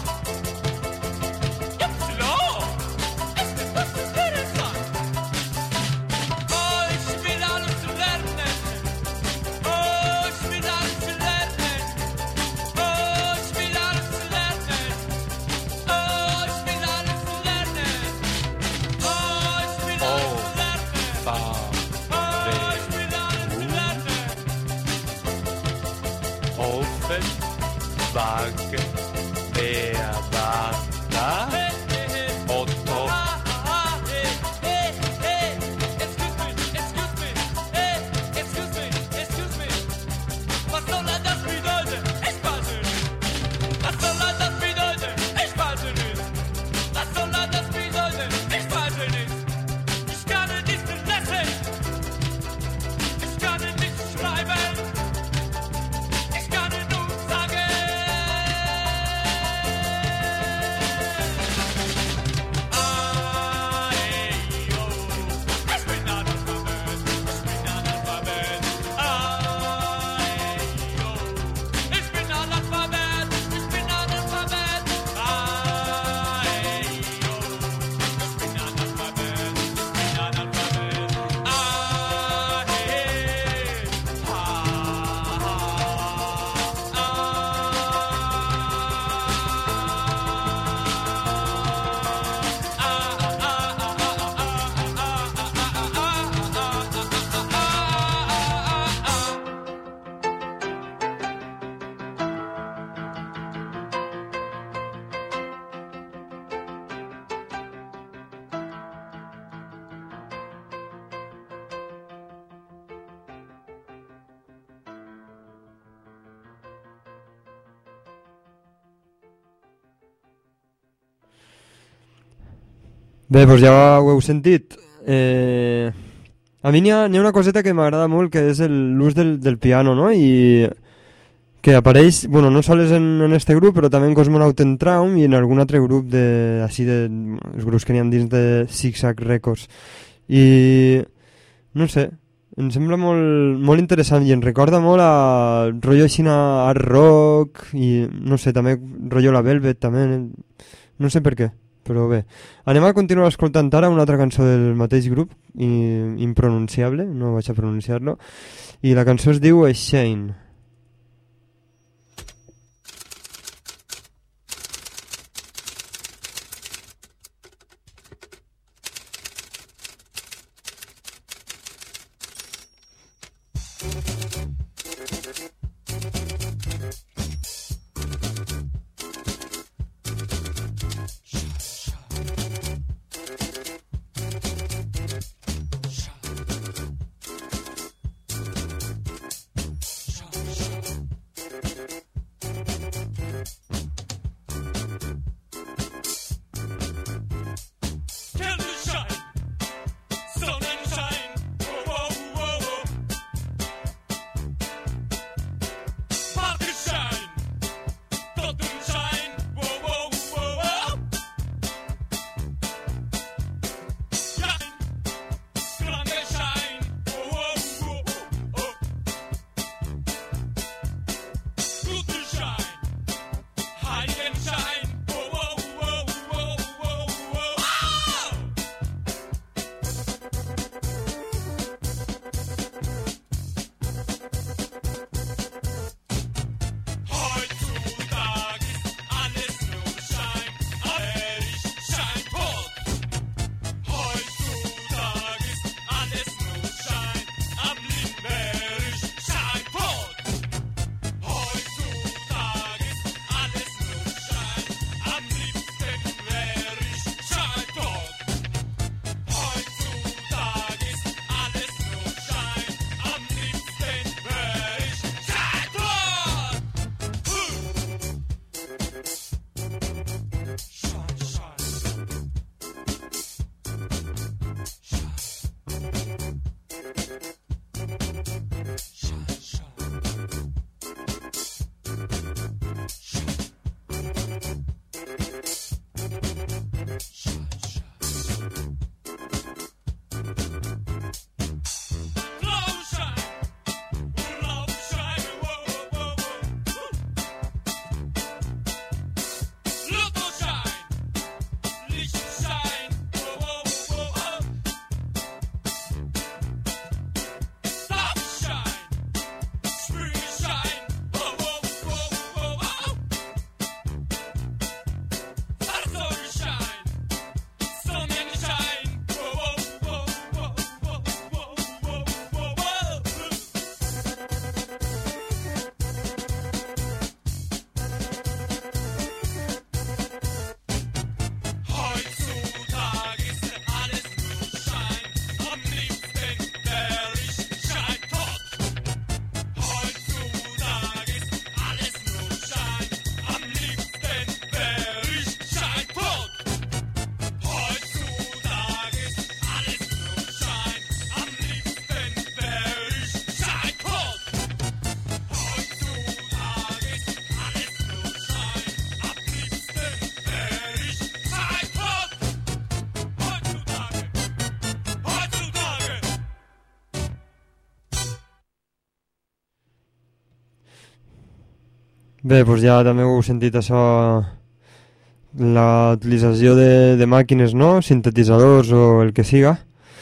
Y? Ist das was interessant? Oh, ich will alles lernen. Oh, ich will alles lernen. Oh, ich will alles lernen. Oh, ich will alles lernen. Oh, ich will alles lernen. Oh, ich will alles lernen. Offenbach, wer war da? Hey, hey, hey. Otto, Ah, ah, ah, hey, hey, hey. Excuse me, excuse me. Hey, excuse me, excuse me. Was soll das bedeuten? Ich weiß nicht. Was soll das bedeuten? Ich weiß nicht. Was soll das bedeuten? Ich weiß nicht. Ich kann nicht lesen. Ich kann nicht schreiben. Ich kann nur sagen. Ah, hey, yo. Ich bin Analphabet. Ich bin Analphabet. Ah, hey, yo. Ich bin Analphabet. Ich bin Analphabet. Ah, hey, yo. Ich bin Analphabet. Ich bin Analphabet. Ah, hey. Ah, Bé, doncs ja ho heu sentit. Eh, a mi n'hi ha, n'hi ha una coseta que m'agrada molt, que és el- l'ús del, del piano, no? I que apareix, bueno, no sols en, en este grup, però també en Cosmonauten Traum i en algun altre grup de, així de, els grups que n'hi ha dins de Zigzag Records. I no sé, em sembla molt, molt interessant i em recorda molt a rotllo així a art rock i no sé, també rotllo la Velvet també, no sé per què, però bé. Anem a continuar escoltant ara una altra cançó del mateix grup, i, impronunciable, no vaig a pronunciar-lo, i la cançó es diu Shane. Till the shine, sun and shine. Whoa, whoa, whoa. Bé, doncs ja també heu sentit això, la utilització de, de màquines, no? Sintetitzadors o el que siga.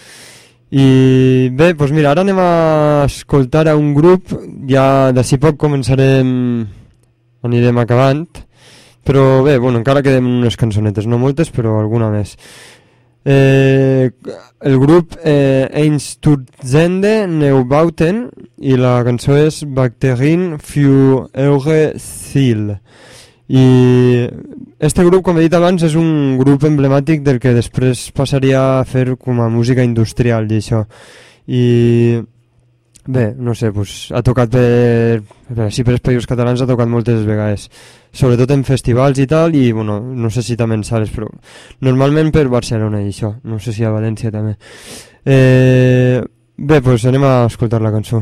I bé, doncs mira, ara anem a escoltar a un grup, ja d'ací poc començarem, anirem acabant, però bé, bueno, encara quedem unes cançonetes, no moltes, però alguna més. Eh, el grup eh, Einstürzende Neubauten i la cançó és Bakterien für eure Ziel. I este grup, com he dit abans, és un grup emblemàtic del que després passaria a fer com a música industrial i això. I bé, no sé, pues, ha tocat per, per, sí, per els països catalans ha tocat moltes vegades, sobretot en festivals i tal, i bueno, no sé si també en sales, però normalment per Barcelona i això, no sé si a València també. Eh, bé, doncs anem a escoltar la cançó.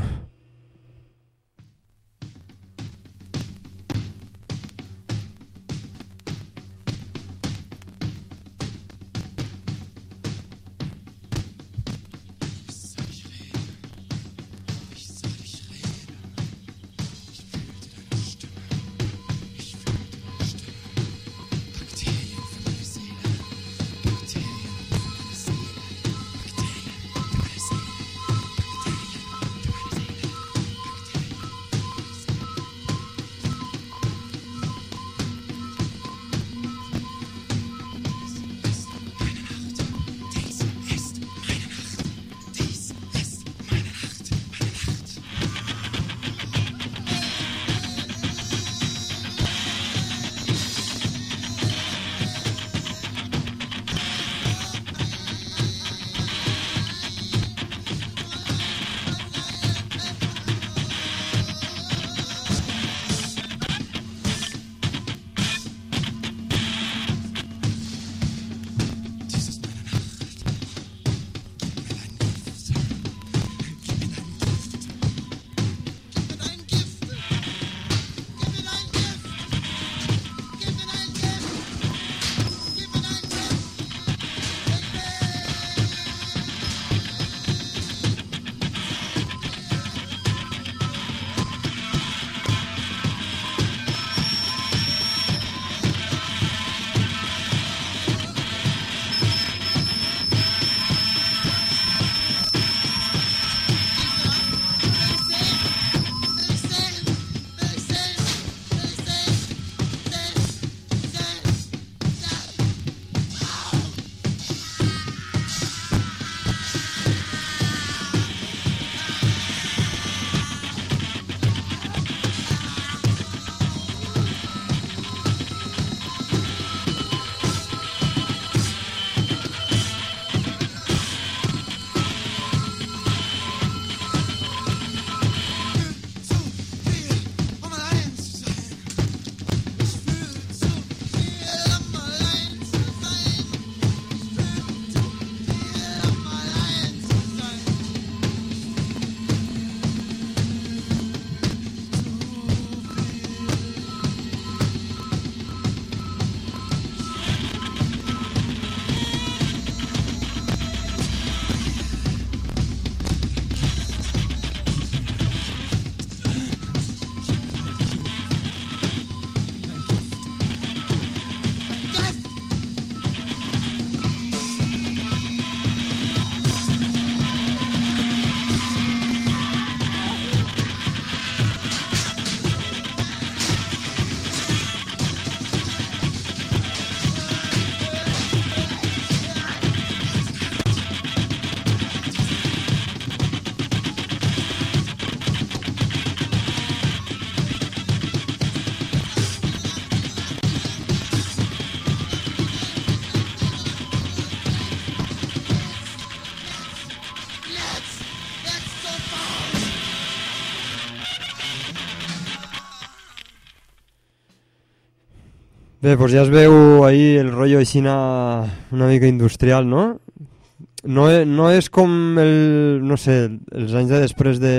Bé, doncs ja es veu ahir el rotllo aixina una mica industrial, no? No, e, no és com el, no sé, els anys de després de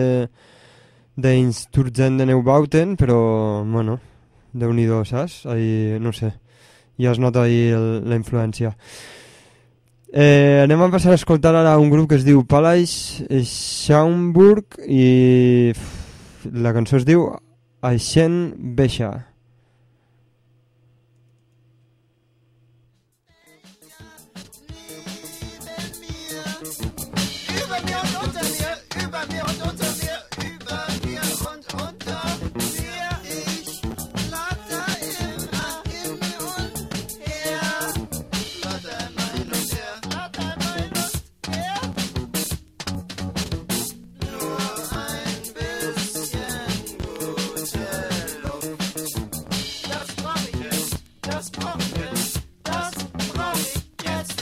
d'Einstürzende de Neubauten, però, bueno, déu-n'hi-do, saps? Ahí, no sé, ja es nota ahí el, la influència. Eh, anem a passar a escoltar ara un grup que es diu Palais Schaumburg i la cançó es diu Aixen Beixa. Über mir und unter mir, über mir und unter mir, über mir und unter mir. Ich flatter immer hin und her. Flatter mein und her, flatter mein und her. Nur ein bisschen gute Luft. Das brauch ich jetzt, das brauch ich jetzt, das brauch ich jetzt.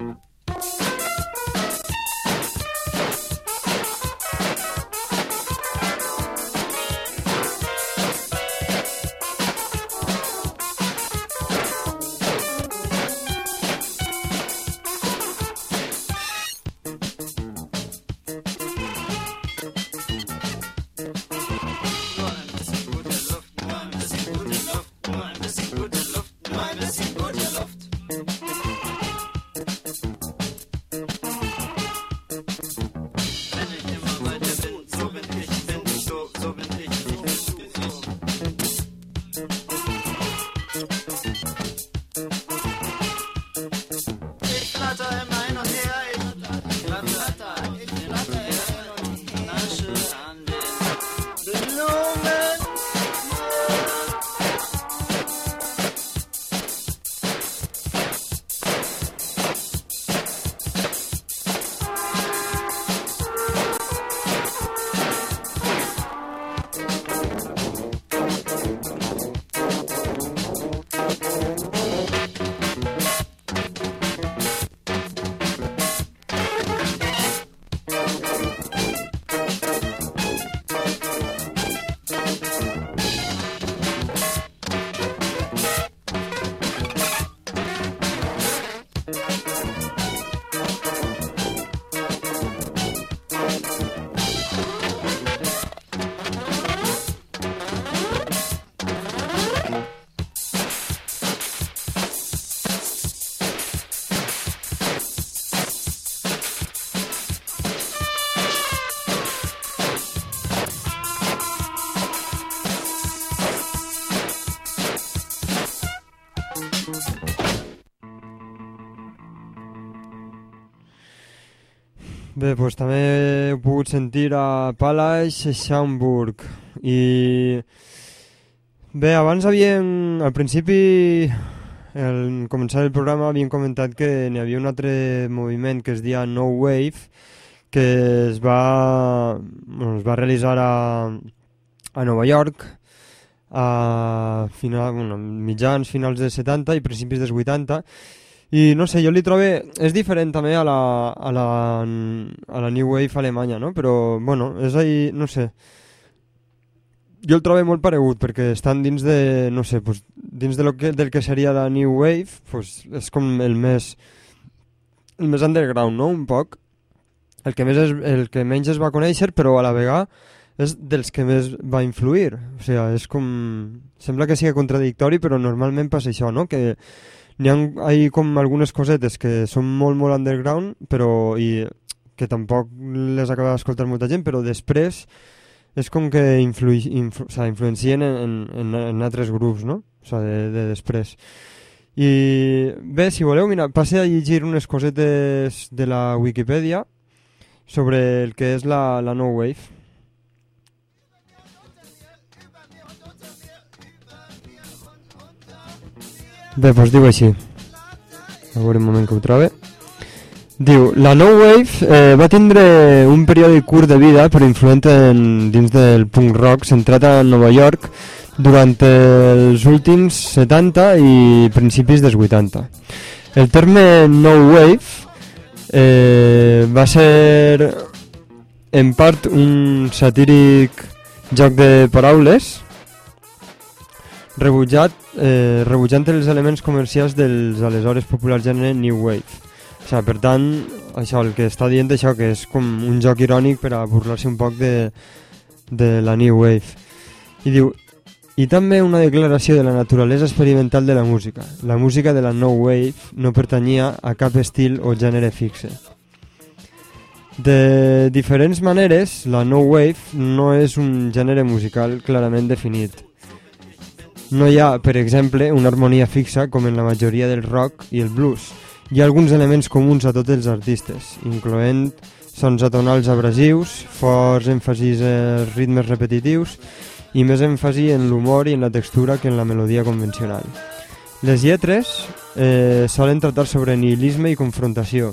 Nur ein bisschen gute Luft, nur ein bisschen gute Luft, nur ein bisschen gute Luft, nur ein bisschen gute Luft. Wenn ich immer weiter bin, so bin ich, bin ich so, so bin ich, ich bin so, ich. Ich flatter immer hin und her, ich flatter, ich flatter hin und her, nasche an den Blumen. Bé, doncs també he pogut sentir a Palace Schaumburg. I bé, abans havíem, al principi, al començar el programa, havíem comentat que n'hi havia un altre moviment que es deia No Wave, que es va, bueno, es va realitzar a, a Nova York a final, bueno, mitjans, finals dels setanta i principis dels vuitanta. I no sé, jo li trobo... És diferent també a la, a la, a la New Wave alemanya, no? Però, bueno, és ahí, no sé... Jo el trobo molt paregut, perquè estan dins de, no sé, pues, dins de lo que, del que seria la New Wave, pues, és com el més... el més underground, no? Un poc. El que, més és, el que menys es va conèixer, però a la vegada és dels que més va influir. O sigui, és com... Sembla que sigui contradictori, però normalment passa això, no? Que n'hi ha, hi ha com algunes cosetes que són molt, molt underground, però i que tampoc les acaba d'escoltar molta gent, però després és com que influ, influ, o sea, influencien en, en, en altres grups, no? O sea, de, de després. I bé, si voleu, mira, passe a llegir unes cosetes de la Wikipedia sobre el que és la, la No Wave. Bé, doncs diu així. A veure un moment que ho trobe. Diu, la No Wave eh, va tindre un període curt de vida, però influent en, dins del punk rock, centrat a Nova York durant els últims setanta i principis dels vuitanta. El terme No Wave eh, va ser en part un satíric joc de paraules rebutjat, eh, rebutjant els elements comercials dels aleshores populars gènere New Wave. O sigui, per tant, això, el que està dient això, que és com un joc irònic per a burlar-se un poc de, de la New Wave. I diu, i també una declaració de la naturalesa experimental de la música. La música de la No Wave no pertanyia a cap estil o gènere fixe. De diferents maneres, la No Wave no és un gènere musical clarament definit. No hi ha, per exemple, una harmonia fixa com en la majoria del rock i el blues. Hi ha alguns elements comuns a tots els artistes, incloent sons atonals abrasius, forts èmfasis en ritmes repetitius i més èmfasi en l'humor i en la textura que en la melodia convencional. Les lletres eh, solen tratar sobre nihilisme i confrontació,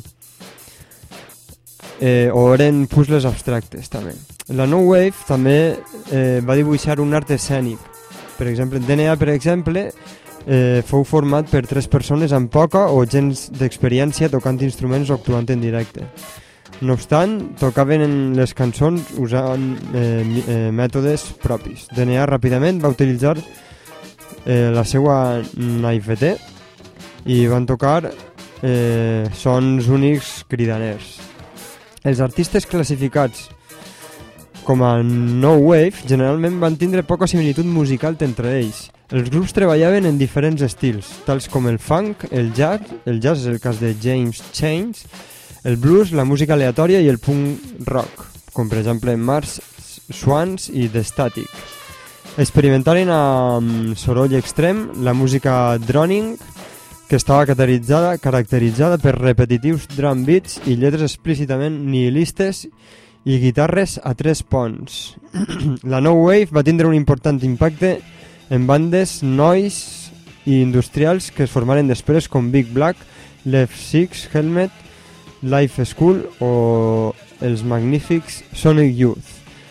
eh, o eren puzzles abstractes també. La No Wave també eh, va dibuixar un art escènic. Per exemple, D N A, per exemple, eh, fou format per tres persones amb poca o gens d'experiència tocant instruments o actuant en directe. No obstant, tocaven en les cançons usant eh, eh, mètodes propis. D N A ràpidament va utilitzar eh, la seva naivete i van tocar eh, sons únics cridaners. Els artistes classificats com a No Wave generalment van tindre poca similitud musical entre ells. Els grups treballaven en diferents estils, tals com el funk, el jazz, el jazz és el cas de James Chains, el blues, la música aleatòria i el punk rock, com per exemple Mars Swans i The Static. Experimentaren amb soroll extrem, la música droning, que estava caracteritzada, caracteritzada per repetitius drum beats i lletres explícitament nihilistes i guitarres a tres ponts. La No Wave va tindre un important impacte en bandes noise i industrials que es formaren després com Big Black, Left Six, Helmet, Life School o els magnífics Sonic Youth.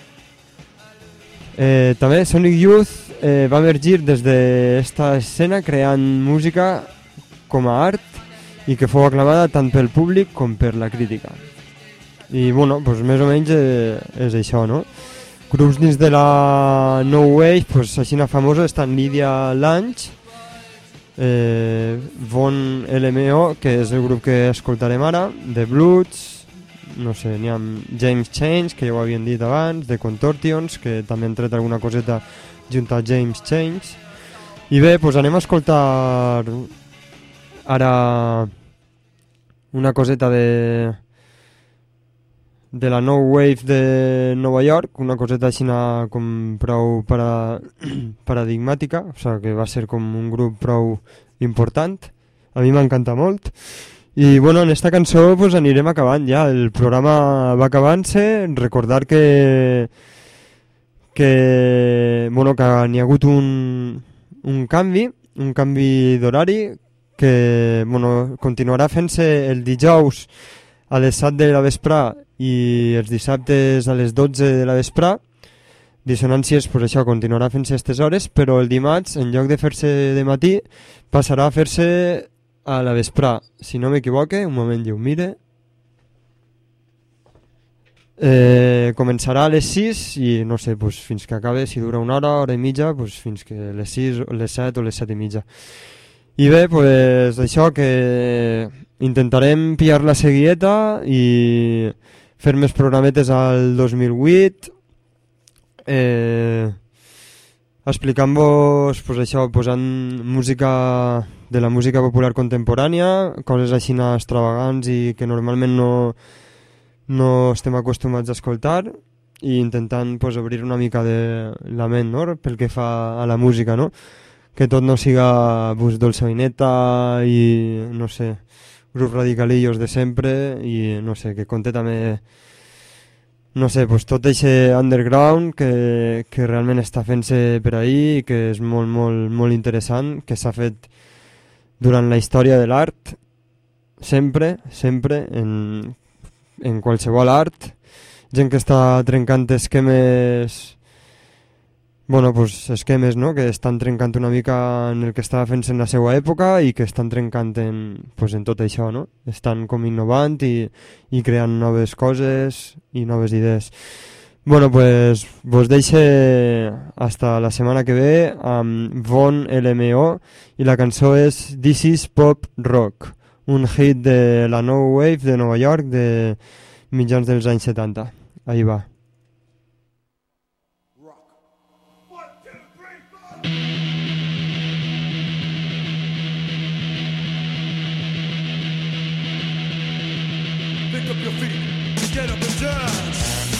Eh, també Sonic Youth eh, va emergir des d'esta escena creant música com a art i que fou aclamada tant pel públic com per la crítica. I bueno, pues, més o menys eh, és això, no? Grups dins de la No Wave, pues, així una famosa, estan Lydia Lunch, eh, Von L M O, que és el grup que escoltarem ara, The Bloods, no sé, n'hi ha James Chains, que ja ho havien dit abans, The Contortions, que també han tret alguna coseta junt a James Chains. I bé, pues anem a escoltar ara una coseta de de la No Wave de Nova York, una coseta així com prou para, paradigmàtica, o sigui que va ser com un grup prou important, a mi m'encanta molt. I bueno, en esta cançó pues, anirem acabant ja, el programa va acabant-se, recordar que que, bueno, que n'hi ha hagut un, un canvi, un canvi d'horari, que bueno, continuarà fent-se el dijous a les set de la vesprà i els dissabtes a les dotze de la vesprà. Dissonàncies, pues això, continuarà fent-se a aquestes hores, però el dimarts, en lloc de fer-se de matí, passarà a fer-se a la vesprà. Si no m'equivoque, un moment jo ho mire. Eh, començarà a les sis i no sé, pues, fins que acabe, si dura una hora, hora i mitja, pues, fins que les sis, les set o les set i mitja. I bé, pues, això, que intentarem pillar la seguieta i fer més programetes al dos mil vuit, eh, explicant-vos, pues, això, posant música de la música popular contemporània, coses així extravagants i que normalment no, no estem acostumats a escoltar, i intentant pues, obrir una mica de la ment, no?, pel que fa a la música, no?, que tot no siga pues, dolça vineta i, no sé, grups radicalillos de sempre i, no sé, que conté també, no sé, pues, tot aquest underground que, que realment està fent-se per ahí i que és molt, molt, molt interessant, que s'ha fet durant la història de l'art, sempre, sempre, en, en qualsevol art, gent que està trencant esquemes... Bueno, pues esquemes, no?, que estan trencant una mica en el que estava fent-se en la seva època i que estan trencant en, pues, en tot això, no? Estan com innovant i, i creant noves coses i noves idees. Bueno, pues vos deixe hasta la setmana que ve amb Von L M O i la cançó és This is Pop Rock, un hit de la No Wave de Nova York de mitjans dels anys setanta. Ahí va. Pick up your feet, get up and dance.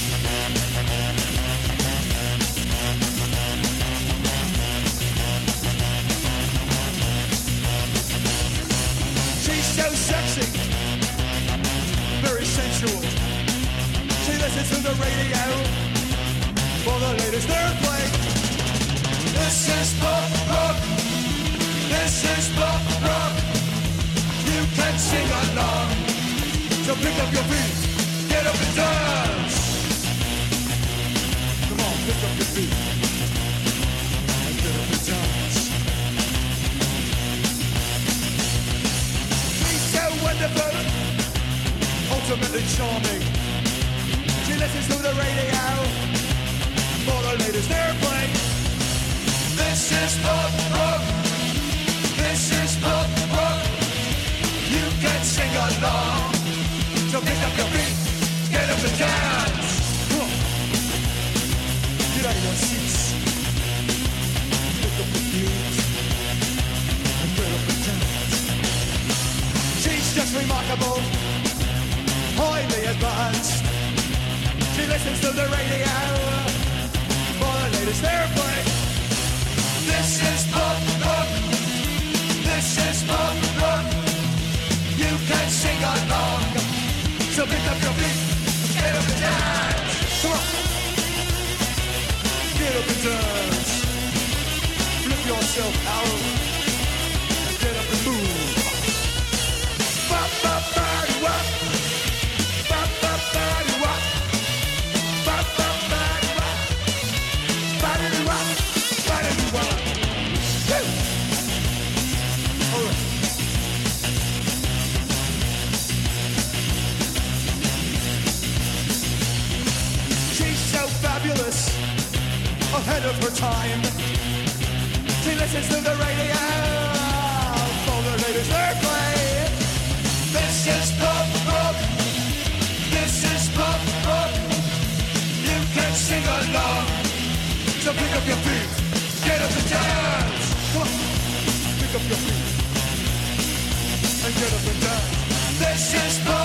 She's so sexy, very sensual. She listens to the radio for the latest airplay. This is pop rock. This is pop rock. You can sing along. So pick up your feet, get up and dance. Come on, pick up your feet and get up and dance. She's so wonderful, ultimately charming. She listens to the radio for the latest airplay. This is pop rock. This is pop rock. You can sing along. So pick up your feet, get up and dance. Come on. Get out of your seats. Pick up your feet and get up and dance. She's just remarkable, highly advanced. She listens to the radio for the latest airplay. This is pop rock. This is pop rock. You can sing along. So pick up your feet, get up and dance. Come on. Get up and dance. Flip yourself out. Get up and move. Bop, bop, body, wop. Bop, bop, body, wop. Bop, bop, body, wop. Body, wop. Body, wop. Woo! All right. Fabulous, ahead of her time. She listens to the radio for the latest airplay. This is pop rock. This is pop rock. You can sing along. So pick up your feet, get up and dance. Come on, pick up your feet and get up and dance. This is pop.